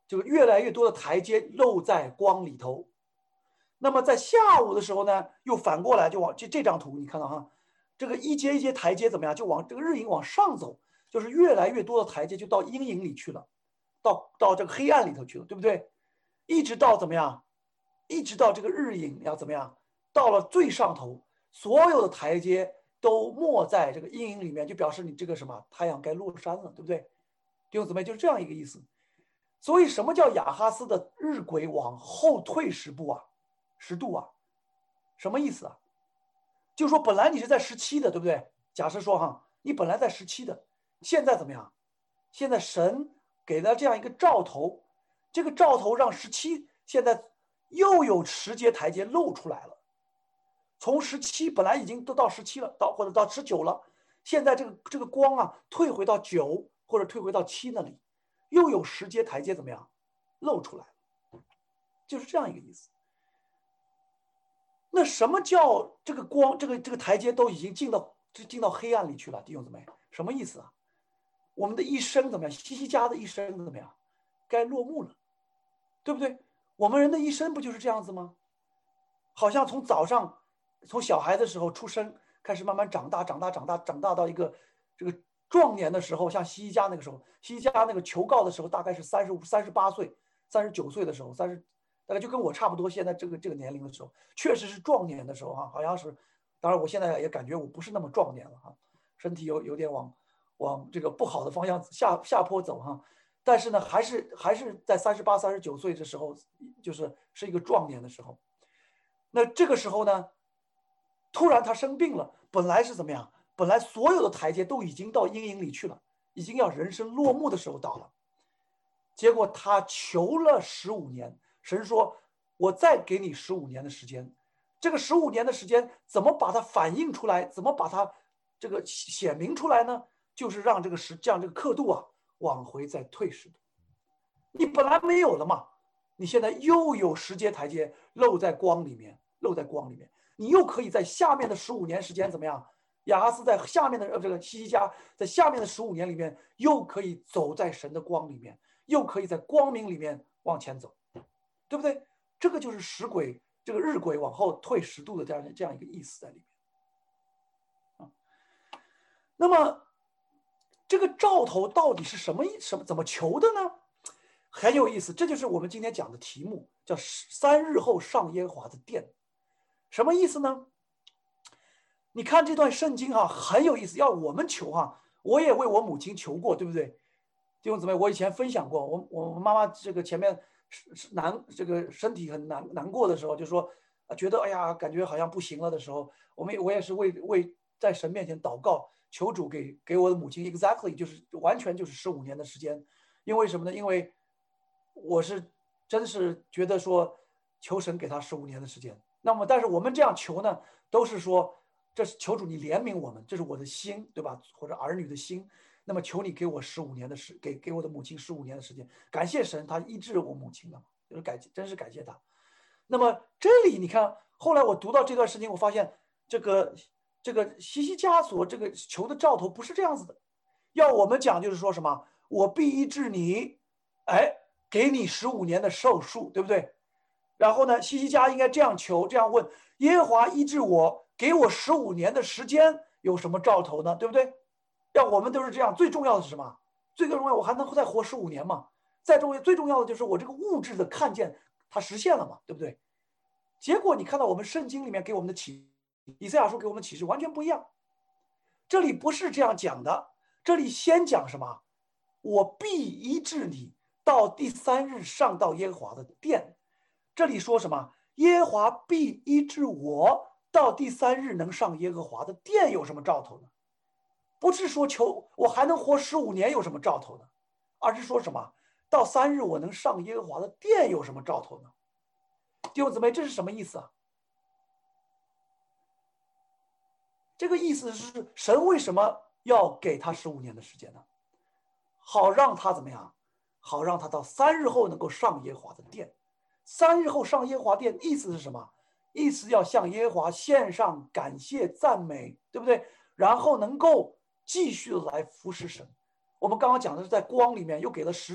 这个越来越多的台阶露在光里头。那么在下午的时候呢，又反过来就往这张图你看到哈，这个一阶一阶台阶怎么样？就往这个日影往上走，就是越来越多的台阶就到阴影里去了，到这个黑暗里头去了，对不对？一直到怎么样？一直到这个日影要怎么样？到了最上头，所有的台阶都没在这个阴影里面，就表示你这个什么太阳该落山了，对不对？弟兄姊妹，就是这样一个意思。所以什么叫亚哈斯的日晷往后退10度啊？什么意思啊？就是说本来你是在17的，对不对？假设说哈，你本来在17的，现在怎么样？现在神给了这样一个兆头，这个兆头让17现在又有10阶台阶露出来了。从17本来已经都到17了，或者到19了，现在这个光啊退回到9或者退回到7那里，又有10阶台阶怎么样露出来了，就是这样一个意思。那什么叫这个光这个台阶都已经进到黑暗里去了，弟兄姊妹，什么意思啊？我们的一生怎么样？西西家的一生怎么样？该落幕了，对不对？我们人的一生不就是这样子吗？好像从早上，从小孩的时候出生开始，慢慢长大到一个这个壮年的时候，像西西家那个时候，西西家那个求告的时候，大概是38岁、39岁的时候，大概就跟我差不多，现在这个年龄的时候，确实是壮年的时候哈，好像是。当然，我现在也感觉我不是那么壮年了哈，身体有点往这个不好的方向下坡走哈。但是呢，还是在38、39岁的时候，是一个壮年的时候。那这个时候呢，突然他生病了，本来是怎么样？本来所有的台阶都已经到阴影里去了，已经要人生落幕的时候到了。结果他求了15年，神说：“我再给你15年的时间。”这个15年的时间怎么把它反映出来？怎么把它这个显明出来呢？就是让这个刻度啊往回再退10度。你本来没有了嘛，你现在又有10阶台阶露在光里面，你又可以在下面的15年时间怎么样？亚哈斯在下面的这个西西家在下面的15年里面，又可以走在神的光里面，又可以在光明里面往前走，对不对？这个就是这个日晷往后退10度的这样一个意思在里面。那么这个兆头到底是怎么求的呢？很有意思，这就是我们今天讲的题目，叫3日后上耶和华的殿。什么意思呢？你看这段圣经很有意思。要我们求我也为我母亲求过，对不对？弟兄姊妹，我以前分享过，我妈妈这个前面这个身体很难过的时候，就说觉得哎呀，感觉好像不行了的时候，我也是为在神面前祷告，求主给我的母亲 exactly 就是完全就是15年的时间。因为什么呢？因为我真是觉得说求神给他15年的时间。那么但是我们这样求呢，都是说这是求主你怜悯我们，这是我的心，对吧？或者儿女的心。那么求你给我15年的给我的母亲15年的时间。感谢神，他医治我母亲了，真是感谢他。那么这里你看，后来我读到这段事情，我发现这个西西家所这个求的兆头不是这样子的。要我们讲就是说什么，我必医治你，给你15年的寿数，对不对？然后呢，西西家应该这样求，这样问：耶和华医治我，给我15年的时间，有什么兆头呢？对不对？要我们都是这样。最重要的是什么？最重要，我还能再活15年嘛？最重要的就是我这个物质的看见它实现了嘛，对不对？结果你看到我们圣经里面给我们的以赛亚书给我们的启示完全不一样。这里不是这样讲的，这里先讲什么？我必医治你，到第3日上到耶和华的殿。这里说什么？耶和华必医治我，到第3日能上耶和华的殿，有什么兆头呢？不是说求我还能活15年有什么兆头呢？而是说什么？到3日我能上耶和华的殿，有什么兆头呢？弟兄姊妹，这是什么意思啊？这个意思是神为什么要给他15年的时间呢？好让他怎么样？好让他到3日后能够上耶和华的殿。3日后上耶和华殿，意思是什么？意思要向耶和华献上感谢赞美，对不对？然后能够继续来服侍神。我们刚刚讲的是在光里面又给了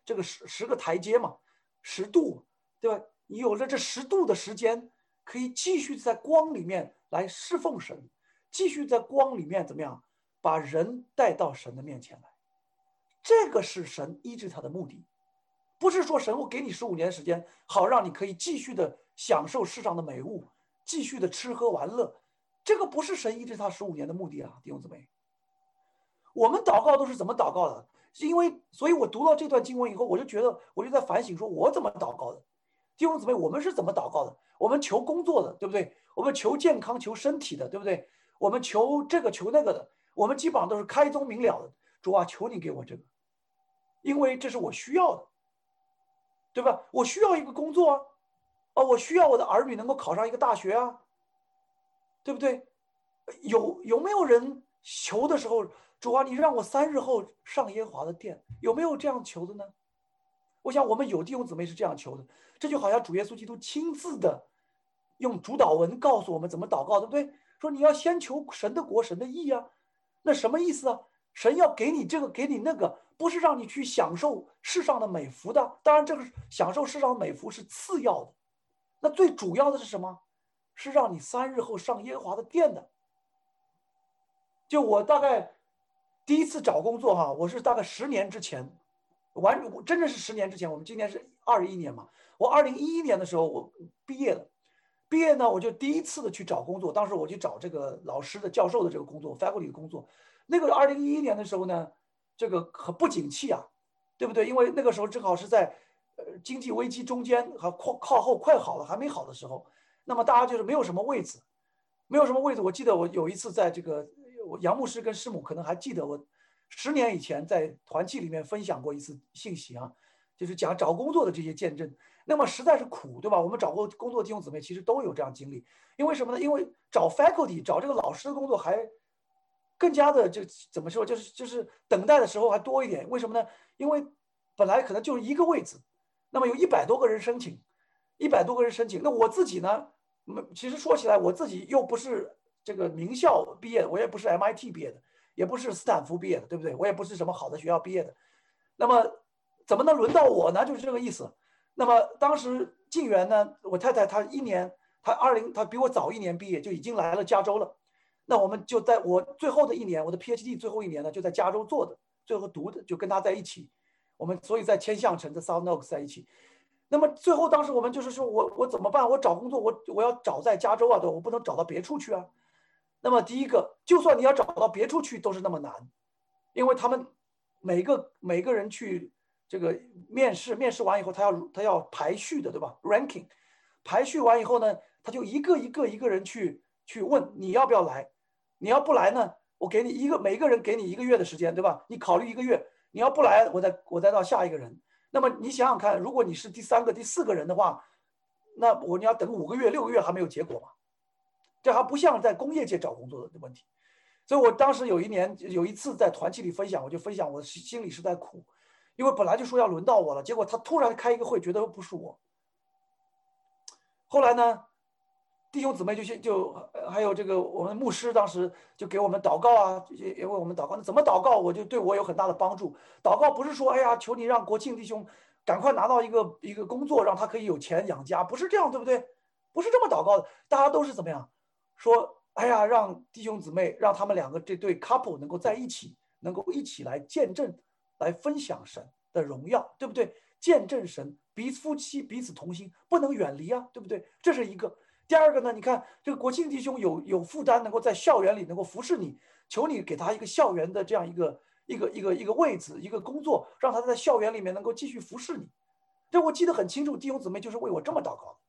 这个十个台阶嘛，10度，对吧？你有了这10度的时间，可以继续在光里面来侍奉神，继续在光里面怎么样把人带到神的面前来。这个是神医治他的目的，不是说神我给你15年的时间，好让你可以继续的享受世上的美物，继续的吃喝玩乐。这个不是神医治他15年的目的啊，弟兄姊妹。我们祷告都是怎么祷告的？所以我读到这段经文以后，我就在反省，说我怎么祷告的？弟兄姊妹，我们是怎么祷告的？我们求工作的，对不对？我们求健康、求身体的，对不对？我们求这个求那个的，我们基本上都是开宗明了的。主啊，求你给我这个，因为这是我需要的，对吧？我需要一个工作啊，我需要我的儿女能够考上一个大学啊，对不对？有没有人求的时候，主啊，你让我3日后上耶和华的殿，有没有这样求的呢？我想我们有弟兄姊妹是这样求的，这就好像主耶稣基督亲自的用主导文告诉我们怎么祷告，对不对？说你要先求神的国、神的义啊，那什么意思啊？神要给你这个，给你那个，不是让你去享受世上的美福的。当然，这个享受世上的美福是次要的，那最主要的是什么？是让你3日后上耶和华的殿的。就我大概第一次找工作哈，我是大概10年之前，真的是10年之前。我们今年是21年嘛，我2011年的时候我毕业了，毕业呢我就第一次的去找工作，当时我去找这个老师的、教授的这个工作 ，faculty 的工作。那个2011年的时候呢，这个很不景气啊，对不对？因为那个时候正好是在经济危机中间，还靠后快好了还没好的时候，那么大家就是没有什么位置，没有什么位置。我记得我有一次在这个杨牧师跟师母可能还记得我10年以前在团契里面分享过一次信息啊，就是讲找工作的这些见证。那么实在是苦，对吧？我们找过工作的弟兄姊妹其实都有这样经历。因为什么呢？因为找 faculty 找这个老师的工作还更加的怎么说，就是等待的时候还多一点。为什么呢？因为本来可能就是一个位置，那么有100多个人申请，100多个人申请。那我自己呢，其实说起来，我自己又不是这个名校毕业的，我也不是 MIT 毕业的，也不是斯坦福毕业的，对不对？我也不是什么好的学校毕业的。那么怎么能轮到我呢？就是这个意思。那么当时晋源呢，我太太她她比我早1年毕业，就已经来了加州了。那我们就在我最后的1年，我的 PhD 最后1年呢，就在加州做的，最后读的就跟他在一起。我们所以在千象城的 South Oaks 在一起。那么最后当时我们就是说我怎么办？我找工作我要找在加州啊，对，我不能找到别处去啊。那么第一个，就算你要找到别处去都是那么难，因为他们每个人去这个面试完以后，他要排序的，对吧 ？ranking 排序完以后呢，他就一个人去问你要不要来。你要不来呢，我给你每个人给你1个月的时间，对吧？你考虑1个月，你要不来，我再到下一个人。那么你想想看，如果你是第3个、第4个人的话，那你要等5个月、6个月还没有结果嘛？这还不像在工业界找工作的问题。所以我当时有一次在团契里分享，我就分享我心里是在苦，因为本来就说要轮到我了，结果他突然开一个会，觉得不是我。后来呢，弟兄姊妹还有这个我们牧师当时就给我们祷告啊，也为我们祷告。那怎么祷告，对我有很大的帮助。祷告不是说哎呀，求你让国庆弟兄赶快拿到一个工作，让他可以有钱养家，不是这样，对不对？不是这么祷告的。大家都是怎么样说？哎呀，让弟兄姊妹，让他们2个这对 couple 能够在一起，能够一起来见证，来分享神的荣耀，对不对？见证神，夫妻彼此同心，不能远离啊，对不对？这是一个。第二个呢，你看这个国庆弟兄有负担，能够在校园里能够服侍你，求你给他一个校园的这样一个位置，一个工作，让他在校园里面能够继续服侍你。这我记得很清楚，弟兄姊妹就是为我这么祷告。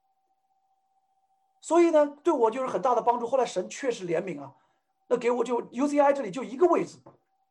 所以呢，对我就是很大的帮助。后来神确实怜悯啊，那给我就 UCI 这里就一个位置，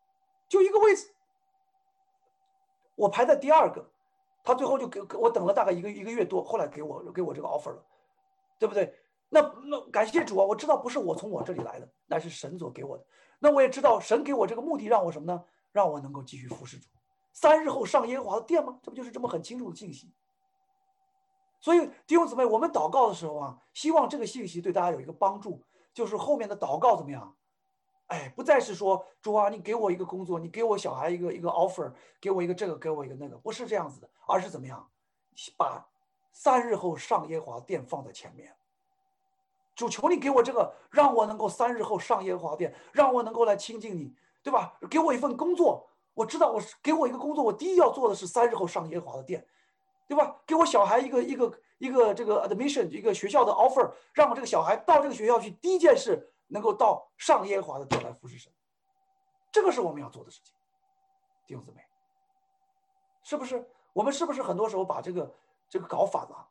我排在第2个，他最后就给我等了大概一个月多，后来给我这个 offer 了，对不对？那感谢主啊，我知道不是我从我这里来的，那是神所给我的。那我也知道神给我这个目的让我什么呢？让我能够继续服侍主，3日后上耶和华的殿吗？这不就是这么很清楚的信息？所以弟兄姊妹，我们祷告的时候啊，希望这个信息对大家有一个帮助，就是后面的祷告怎么样？ 哎，不再是说主啊，你给我一个工作，你给我小孩一个 offer，给我一个这个，给我一个那个，不是这样子的，而是怎么样，把3日后上耶和华殿放在前面。主，求你给我这个，让我能够3日后上耶和华殿，让我能够来亲近你，对吧？给我一份工作，我知道给我一个工作，我第一要做的是3日后上耶和华的殿，对吧？给我小孩一个这个 admission 一个学校的 offer，让我这个小孩到这个学校去，第一件事能够到上耶和华的殿来服侍神，这个是我们要做的事情，弟兄姊妹，是不是？我们是不是很多时候把这个搞反了？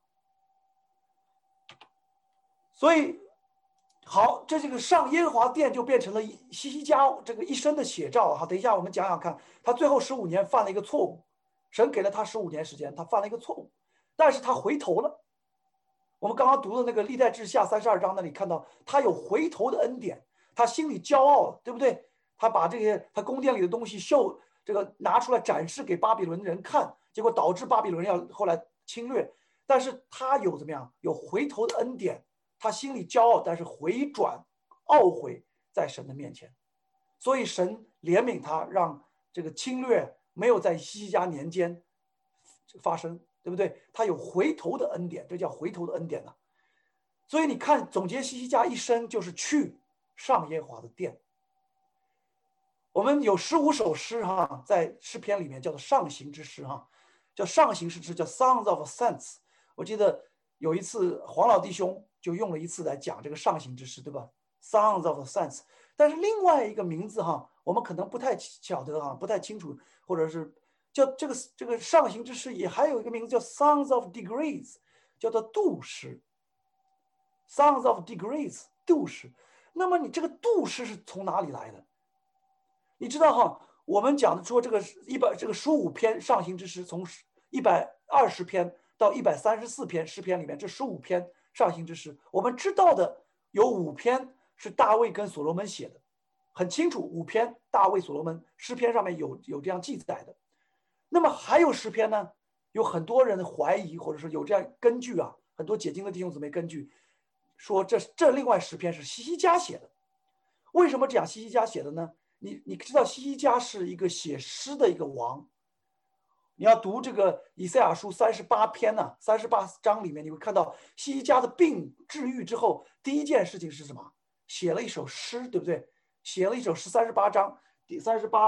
所以，好，这个上耶和华殿就变成了西西家这个一生的写照。好，等一下我们讲讲看，他最后15年犯了一个错误，神给了他15年时间，他犯了一个错误，但是他回头了。我们刚刚读的那个历代志下32章那里看到，他有回头的恩典，他心里骄傲了，对不对？他把这些他宫殿里的东西这个拿出来展示给巴比伦人看，结果导致巴比伦要后来侵略。但是他有怎么样？有回头的恩典。他心里骄傲，但是回转懊悔在神的面前，所以神怜悯他，让这个侵略没有在西西家年间发生，对不对？他有回头的恩典，这叫回头的恩典呢。所以你看，总结西西家一生就是去上耶和华的殿。我们有15首诗哈，在诗篇里面叫做上行之诗哈，叫上行之诗，叫 Songs of Ascents。我记得有一次黄老弟兄就用了一次来讲这个上行之诗，对吧 ？Songs of Ascents。但是另外一个名字哈，我们可能不太晓得哈，不太清楚，或者是叫这个上行之诗也还有一个名字叫 Songs of Degrees， 叫做度诗。Songs of Degrees， 度诗。那么你这个度诗是从哪里来的？你知道哈，我们讲的说这个15篇上行之诗，从120篇到134篇诗篇里面，这15篇上行之诗，我们知道的有5篇是大卫跟所罗门写的，很清楚，5篇大卫、所罗门诗篇上面有这样记载的。那么还有诗篇呢，有很多人怀疑，或者说有这样根据啊，很多解经的弟兄姊妹根据说这另外10篇是西西家写的。为什么讲西西家写的呢？你知道西西家是一个写诗的一个王。你要读这个以赛亚书38篇呢，38章里面你会看到西西家的病治愈之后，第一件事情是什么？写了一首诗，对不对？写了一首诗，38章第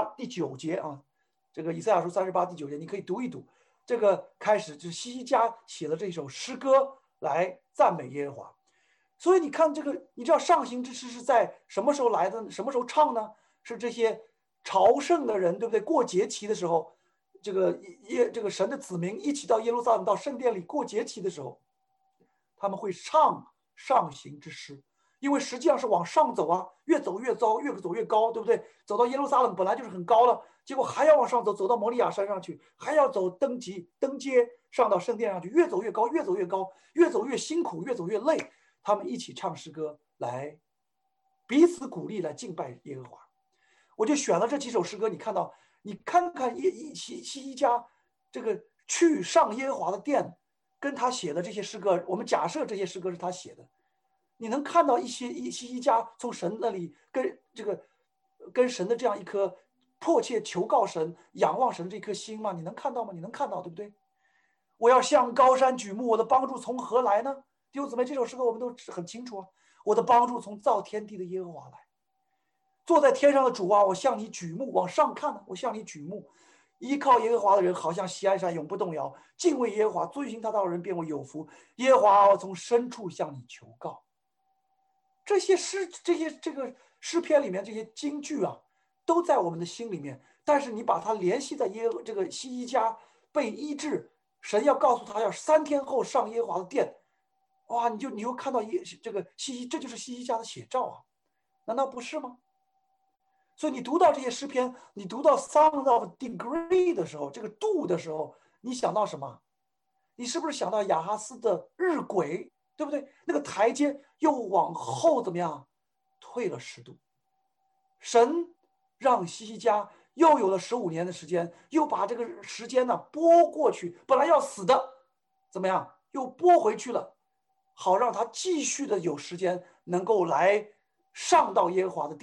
9节啊，这个以赛亚书38第9节，你可以读一读。这个开始就是西西家写了这首诗歌来赞美耶和华。所以你看这个，你知道上行之诗是在什么时候来的？什么时候唱呢？是这些朝圣的人，对不对？过节期的时候，这个神的子民一起到耶路撒冷到圣殿里过节期的时候，他们会唱上行之诗，因为实际上是往上走啊，越走越糟，越走越高，对不对？走到耶路撒冷本来就是很高了，结果还要往上走，走到摩利亚山上去，还要登阶上到圣殿上去，越走越高，越走越高，越走越辛苦，越走越累。他们一起唱诗歌来彼此鼓励，来敬拜耶和华。我就选了这几首诗歌，你看看西西家这个去上耶和华的殿，跟他写的这些诗歌，我们假设这些诗歌是他写的，你能看到西西家从神那里跟神的这样一颗迫切求告神、仰望神这颗心吗？你能看到吗？你能看到，对不对？我要向高山举目，我的帮助从何来呢？弟兄姊妹，这首诗歌我们都很清楚啊。我的帮助从造天地的耶和华来。坐在天上的主啊，我向你举目，往上看，我向你举目。依靠耶和华的人，好像锡安山永不动摇；敬畏耶和华、遵行他道的人，便为有福。耶和华，我从深处向你求告。这些这个诗篇里面这些金句啊，都在我们的心里面。但是你把它联系在这个西西家被医治，神要告诉他要3天后上耶和华的殿，哇，你又看到这个这就是西西家的写照啊，难道不是吗？所以你读到这些诗篇，你读到 Songs of Degree 的时候，这个度的时候，你想到什么？你是不是想到亚哈斯的日晷，对不对？那个台阶又往后怎么样？退了10度。神让西西家又有了15年的时间，又把这个时间呢拨过去，本来要死的，怎么样？又拨回去了，好让他继续的有时间能够来上到耶和华的殿。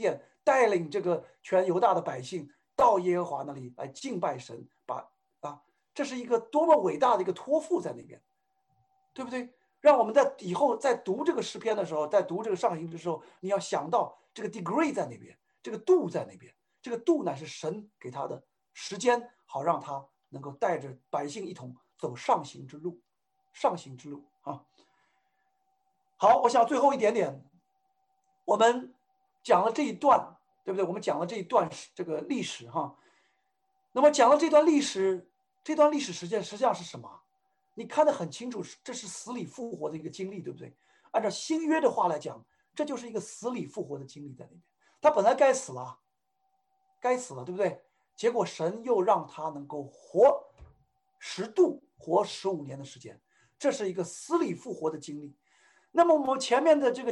带领这个全犹大的百姓到耶和华那里来敬拜神，这是一个多么伟大的一个托付在那边，对不对？让我们在以后在读这个诗篇的时候，在读这个上行的时候，你要想到这个 degree 在那边，这个度在那边，这个度乃是神给他的时间，好让他能够带着百姓一同走上行之路，上行之路啊。好，我想最后一点点，我们讲了这一段，对不对？我们讲了这一段这个历史哈。那么讲了这段历史，这段历史实际上是什么？你看得很清楚，这是死里复活的一个经历，对不对？按照新约的话来讲，这就是一个死里复活的经历在那边。他本来该死了，对不对？结果神又让他能够活10度，活15年的时间，这是一个死里复活的经历。那么我们前面的这个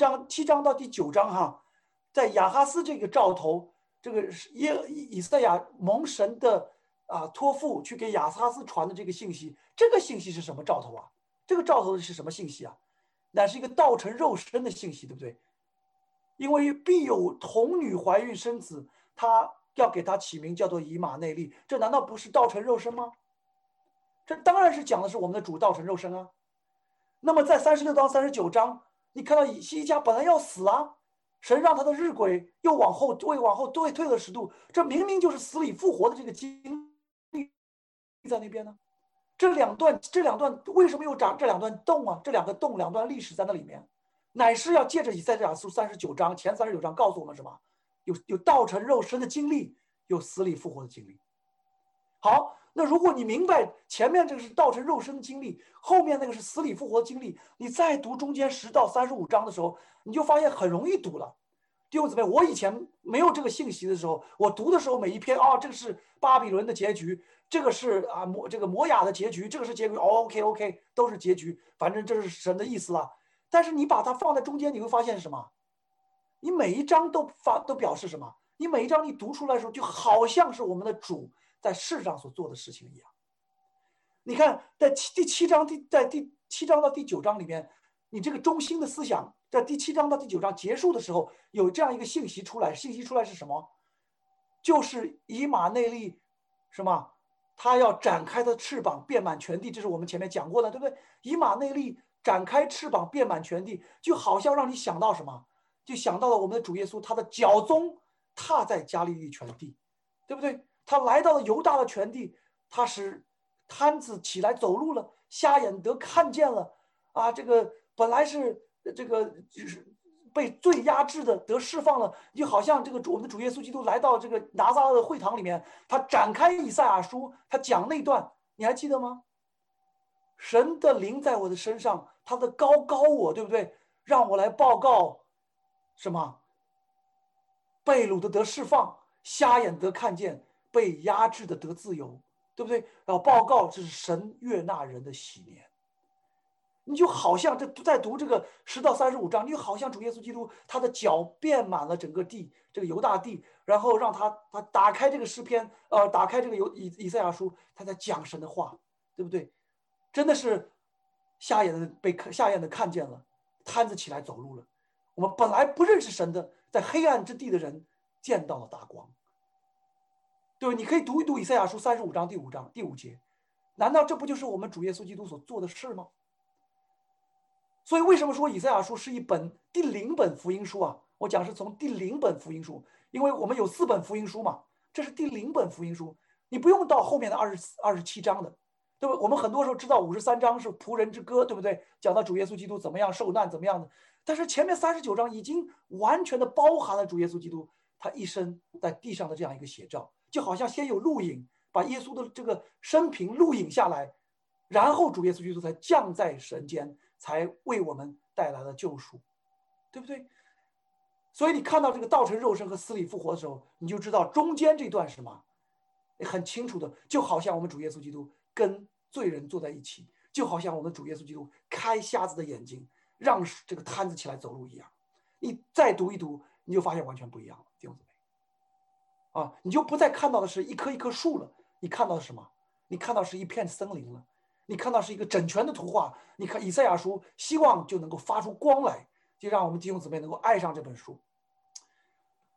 7章到第9章哈，在亚哈斯这个兆头，这个以赛亚蒙神的托付去给亚哈斯传的这个信息，这个信息是什么兆头啊？这个兆头是什么信息啊？乃是一个道成肉身的信息，对不对？因为必有童女怀孕生子，他要给他起名叫做以马内利，这难道不是道成肉身吗？这当然是讲的是我们的主道成肉身啊。那么在36到39章，你看到以西家本来要死啊，神让他的日晷又往后退了10度，这明明就是死里复活的这个经历在那边呢。这两段为什么又长这两段洞啊？这两段历史在那里面，乃是要借着以赛亚书39章前39章告诉我们什么？有道成肉身的经历，有死里复活的经历。好，那如果你明白前面这个是道成肉身的经历，后面那个是死里复活的经历，你再读中间10到35章的时候，你就发现很容易读了。弟兄姊妹，我以前没有这个信息的时候，我读的时候每一篇这个是巴比伦的结局，这个是摩亚的结局，这个是结局，OK，都是结局，反正这是神的意思了。但是你把它放在中间，你会发现是什么？你每一章都表示什么？你每一章你读出来的时候，就好像是我们的主在世上所做的事情一样。你看，在第7章到第9章里面，你这个中心的思想，在第7章到第9章结束的时候，有这样一个信息出来。信息出来是什么？就是以马内利，什么？他要展开的翅膀，遍满全地。这是我们前面讲过的，对不对？以马内利展开翅膀，遍满全地，就好像让你想到什么？就想到了我们的主耶稣，他的脚踪踏在加利利全地，对不对？他来到了犹大的全地，他使瘫子起来走路了，瞎眼得看见了这个本来是这个就是被罪压制的得释放了，就好像这个我们的主耶稣基督来到这个拿撒勒的会堂里面，他展开以赛亚书，他讲那段，你还记得吗？神的灵在我的身上，他的高我，对不对？让我来报告什么？被掳的得释放，瞎眼得看见，被压制的得自由，对不对？然后报告这是神悦纳人的喜年。你就好像在读这个10到35章，你就好像主耶稣基督他的脚遍满了整个地，这个犹大地，然后让他打开这个诗篇，打开这个以赛亚书，他在讲神的话，对不对？真的是瞎眼的看见了，瘫子起来走路了。我们本来不认识神的，在黑暗之地的人见到了大光。对，你可以读一读以赛亚书35章第5节，难道这不就是我们主耶稣基督所做的事吗？所以为什么说以赛亚书是一本第0本福音书啊？我讲是从第0本福音书，因为我们有4本福音书嘛，这是第0本福音书，你不用到后面的27章的，对吧？我们很多时候知道53章是仆人之歌，对不对？讲到主耶稣基督怎么样受难，怎么样的，但是前面39章已经完全的包含了主耶稣基督他一生在地上的这样一个写照，就好像先有录影，把耶稣的这个生平录影下来，然后主耶稣基督才降在人间，才为我们带来了救赎，对不对？所以你看到这个道成肉身和死里复活的时候，你就知道中间这段是什么，很清楚的，就好像我们主耶稣基督跟罪人坐在一起，就好像我们主耶稣基督开瞎子的眼睛，让这个瘫子起来走路一样。你再读一读，你就发现完全不一样了，弟兄姊妹你就不再看到的是一棵一棵树了，你看到的是什么？你看到是一片森林了，你看到是一个整全的图画。你看以赛亚书，希望就能够发出光来，就让我们弟兄姊妹能够爱上这本书。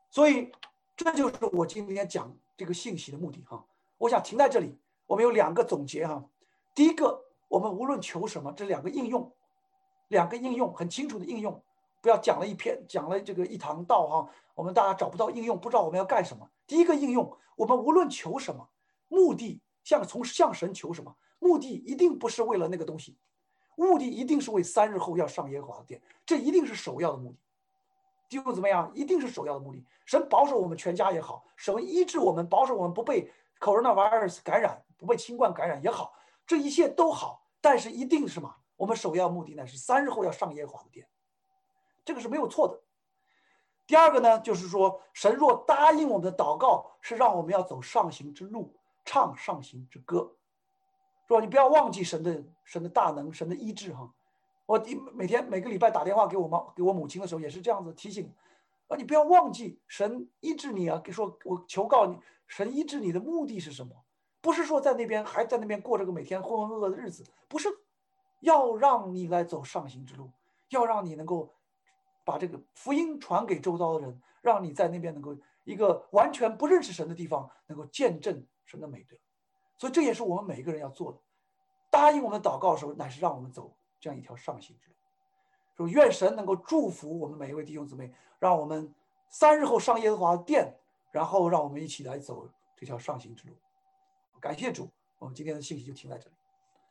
所以这就是我今天讲这个信息的目的哈。我想停在这里，我们有2个总结哈。第一个，我们无论求什么，这2个应用很清楚的应用，不要讲了这个一堂道哈，我们大家找不到应用，不知道我们要干什么。第一个应用，我们无论求什么，目的向神求什么，目的一定不是为了那个东西，目的一定是为3日后要上耶和华的殿，这一定是首要的目的。弟兄怎么样？一定是首要的目的。神保守我们全家也好，神医治我们，保守我们不被 coronavirus 感染，不被新冠感染也好，这一切都好。但是一定是什么？我们首要目的呢是3日后要上耶和华的殿，这个是没有错的。第二个呢，就是说，神若答应我们的祷告，是让我们要走上行之路，唱上行之歌，是吧？你不要忘记神的大能，神的医治哈。我每个礼拜打电话给我母亲的时候，也是这样子提醒啊，你不要忘记神医治你啊。说我求告你，神医治你的目的是什么？不是说还在那边过这个每天浑浑噩噩的日子，不是，要让你来走上行之路，要让你能够把这个福音传给周遭的人，让你在那边能够一个完全不认识神的地方，能够见证神的美德。所以这也是我们每一个人要做的。答应我们祷告的时候，乃是让我们走这样一条上行之路。说愿神能够祝福我们每一位弟兄姊妹，让我们3日后上耶和华的殿，然后让我们一起来走这条上行之路。感谢主，我们今天的信息就停在这里。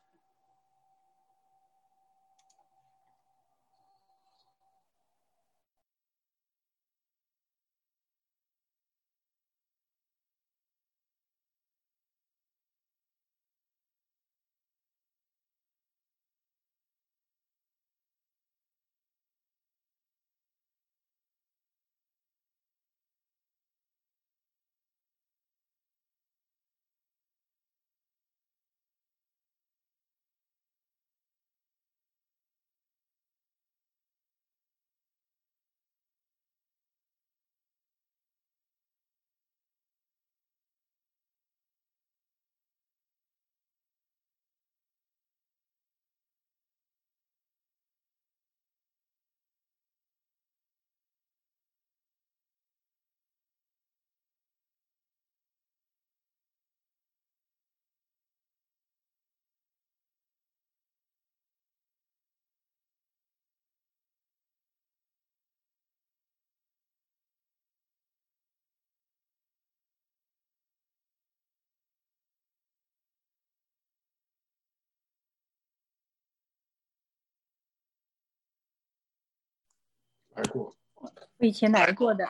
来过， 我以前来过的，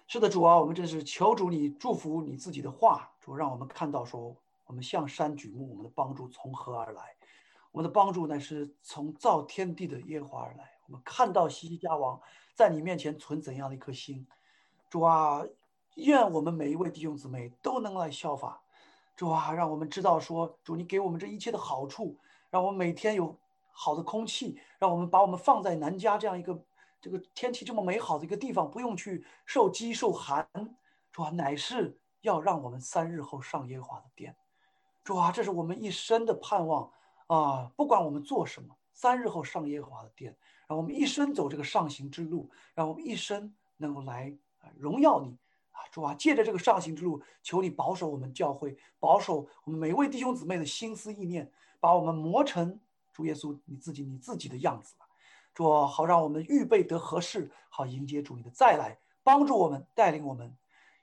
是的，主啊，我们真是求主你祝福你自己的话，主让我们看到说，我们向山举目，我们的帮助从何而来？我们的帮助乃是从造天地的耶和华而来。我们看到西西家王在你面前存怎样的一颗心，主啊，愿我们每一位弟兄姊妹都能来效法。主啊，让我们知道说，主你给我们这一切的好处，让我们每天有好的空气，让我们把我们放在南加这样一个这个天气这么美好的一个地方，不用去受饥受寒。主啊，乃是要让我们3日后上耶和华的殿。主啊，这是我们一生的盼望啊！不管我们做什么，3日后上耶和华的殿，让我们一生走这个上行之路，让我们一生能够来荣耀你啊！主啊，借着这个上行之路，求你保守我们教会，保守我们每位弟兄姊妹的心思意念，把我们磨成主耶稣你自己的样子吧。主啊，好让我们预备得合适，好迎接主你的再来，帮助我们，带领我们